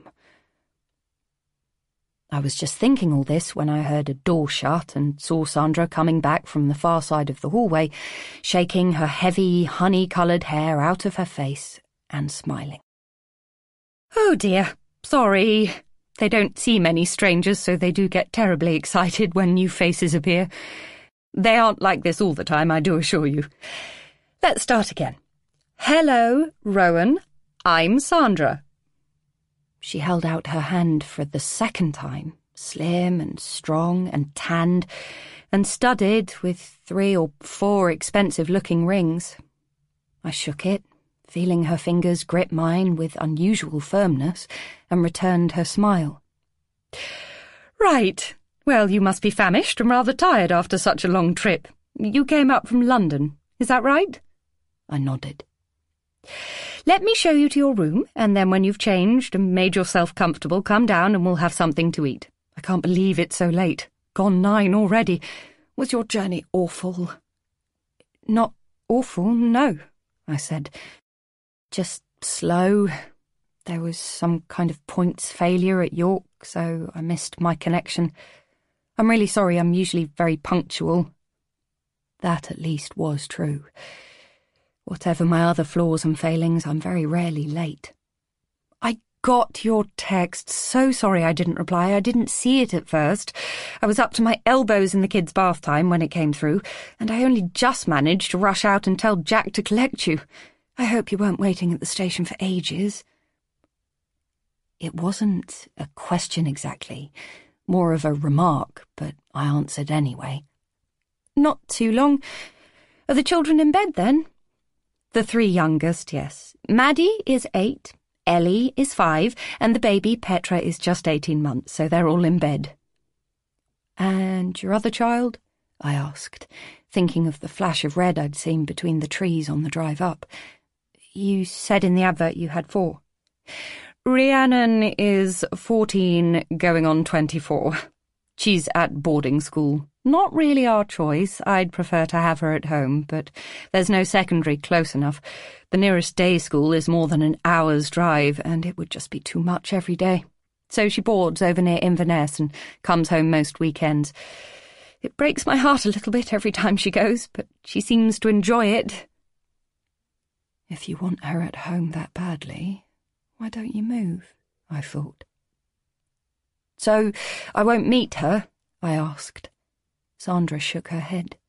I was just thinking all this when I heard a door shut and saw Sandra coming back from the far side of the hallway, shaking her heavy, honey-coloured hair out of her face and smiling. "Oh dear, sorry. They don't see many strangers, so they do get terribly excited when new faces appear. They aren't like this all the time, I do assure you. Let's start again. Hello, Rowan. I'm Sandra." She held out her hand for the second time, slim and strong and tanned, and studded with three or four expensive-looking rings. I shook it, feeling her fingers grip mine with unusual firmness, and returned her smile. "Right. Well, you must be famished and rather tired after such a long trip. You came up from London, is that right?" I nodded. "Let me show you to your room, and then when you've changed and made yourself comfortable, come down and we'll have something to eat. I can't believe it's so late. Gone nine already. Was your journey awful?" "Not awful, no," I said. "Just slow. There was some kind of points failure at York, so I missed my connection. I'm really sorry, I'm usually very punctual." That at least was true. Whatever my other flaws and failings, I'm very rarely late. "I got your text. So sorry I didn't reply. I didn't see it at first. I was up to my elbows in the kids' bath time when it came through, and I only just managed to rush out and tell Jack to collect you. I hope you weren't waiting at the station for ages." It wasn't a question exactly, more of a remark, but I answered anyway. "Not too long. Are the children in bed then?" "The three youngest, yes. Maddie is eight, Ellie is five, and the baby, Petra, is just eighteen months, so they're all in bed." "And your other child?" I asked, thinking of the flash of red I'd seen between the trees on the drive up. "You said in the advert you had four." "Rhiannon is fourteen, going on twenty-four. She's at boarding school. Not really our choice. I'd prefer to have her at home, but there's no secondary close enough. The nearest day school is more than an hour's drive, and it would just be too much every day. So she boards over near Inverness and comes home most weekends. It breaks my heart a little bit every time she goes, but she seems to enjoy it." "If you want her at home that badly, why don't you move?" I thought. "So I won't meet her?" I asked. Sandra shook her head.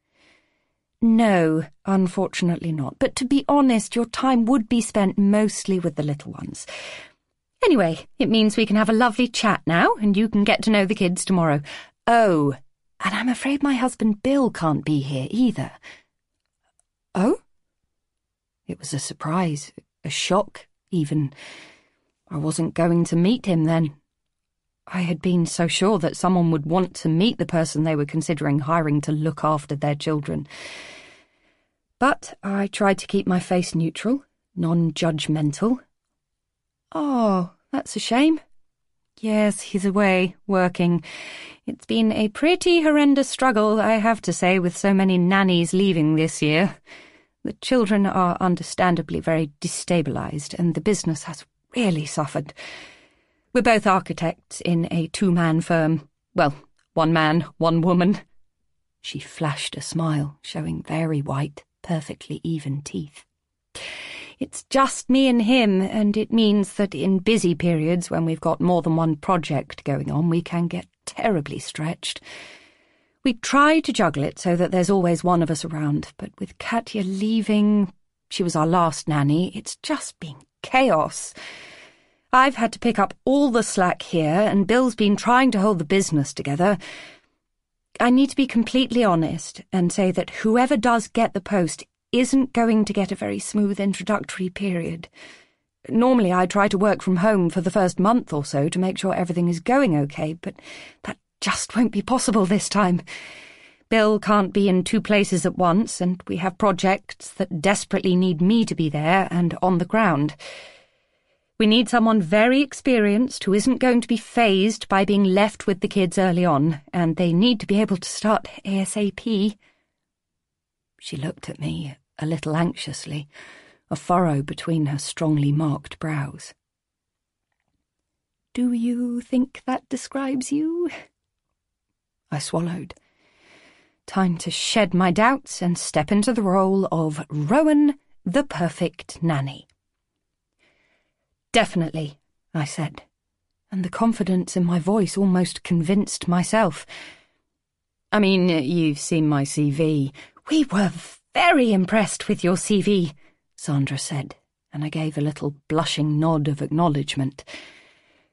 "No, unfortunately not. But to be honest, your time would be spent mostly with the little ones. Anyway, it means we can have a lovely chat now, and you can get to know the kids tomorrow. Oh, and I'm afraid my husband Bill can't be here either." "Oh?" It was a surprise, a shock, even. I wasn't going to meet him then. I had been so sure that someone would want to meet the person they were considering hiring to look after their children. But I tried to keep my face neutral, non-judgmental. "Oh, that's a shame." "Yes, he's away, working. It's been a pretty horrendous struggle, I have to say, with so many nannies leaving this year. The children are understandably very destabilised, and the business has really suffered. We're both architects in a two-man firm. Well, one man, one woman." She flashed a smile, showing very white, perfectly even teeth. "It's just me and him, and it means that in busy periods when we've got more than one project going on, we can get terribly stretched. We try to juggle it so that there's always one of us around, but with Katya leaving, she was our last nanny, it's just been chaos. I've had to pick up all the slack here, and Bill's been trying to hold the business together. I need to be completely honest and say that whoever does get the post isn't going to get a very smooth introductory period. Normally I try to work from home for the first month or so to make sure everything is going okay, but that just won't be possible this time. Bill can't be in two places at once, and we have projects that desperately need me to be there and on the ground. We need someone very experienced who isn't going to be fazed by being left with the kids early on, and they need to be able to start ASAP. She looked at me a little anxiously, a furrow between her strongly marked brows. "Do you think that describes you?" I swallowed. Time to shed my doubts and step into the role of Rowan, the perfect nanny. "Definitely," I said, and the confidence in my voice almost convinced myself. "I mean, you've seen my C V. We were very impressed with your C V, Sandra said, and I gave a little blushing nod of acknowledgement.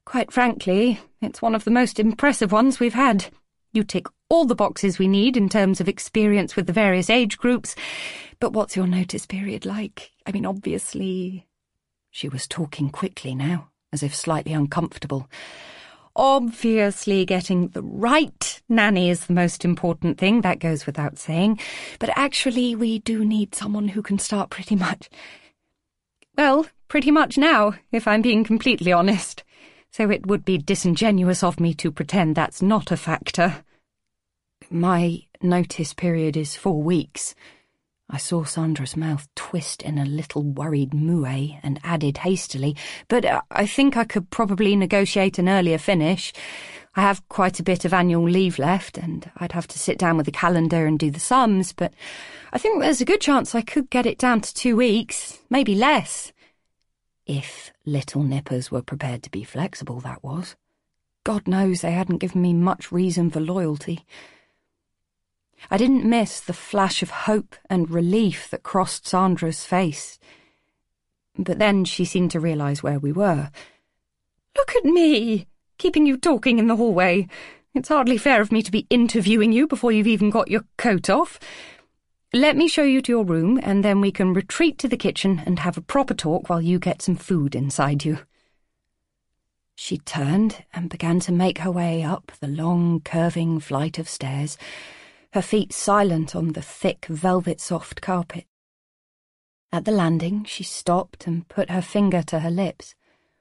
Quite frankly, it's one of the most impressive ones we've had. You tick all the boxes we need in terms of experience with the various age groups. But what's your notice period like? I mean, obviously... She was talking quickly now, as if slightly uncomfortable. Obviously, getting the right nanny is the most important thing, that goes without saying. But actually, we do need someone who can start pretty much... Well, pretty much now, if I'm being completely honest. So it would be disingenuous of me to pretend that's not a factor. My notice period is four weeks. I saw Sandra's mouth twist in a little worried moue and added hastily, but I think I could probably negotiate an earlier finish. I have quite a bit of annual leave left, and I'd have to sit down with the calendar and do the sums, but I think there's a good chance I could get it down to two weeks, maybe less. If little nippers were prepared to be flexible, that was. God knows they hadn't given me much reason for loyalty. I didn't miss the flash of hope and relief that crossed Sandra's face. But then she seemed to realise where we were. "Look at me, keeping you talking in the hallway. It's hardly fair of me to be interviewing you before you've even got your coat off. Let me show you to your room, and then we can retreat to the kitchen and have a proper talk while you get some food inside you." She turned and began to make her way up the long, curving flight of stairs, her feet silent on the thick, velvet-soft carpet. At the landing, she stopped and put her finger to her lips.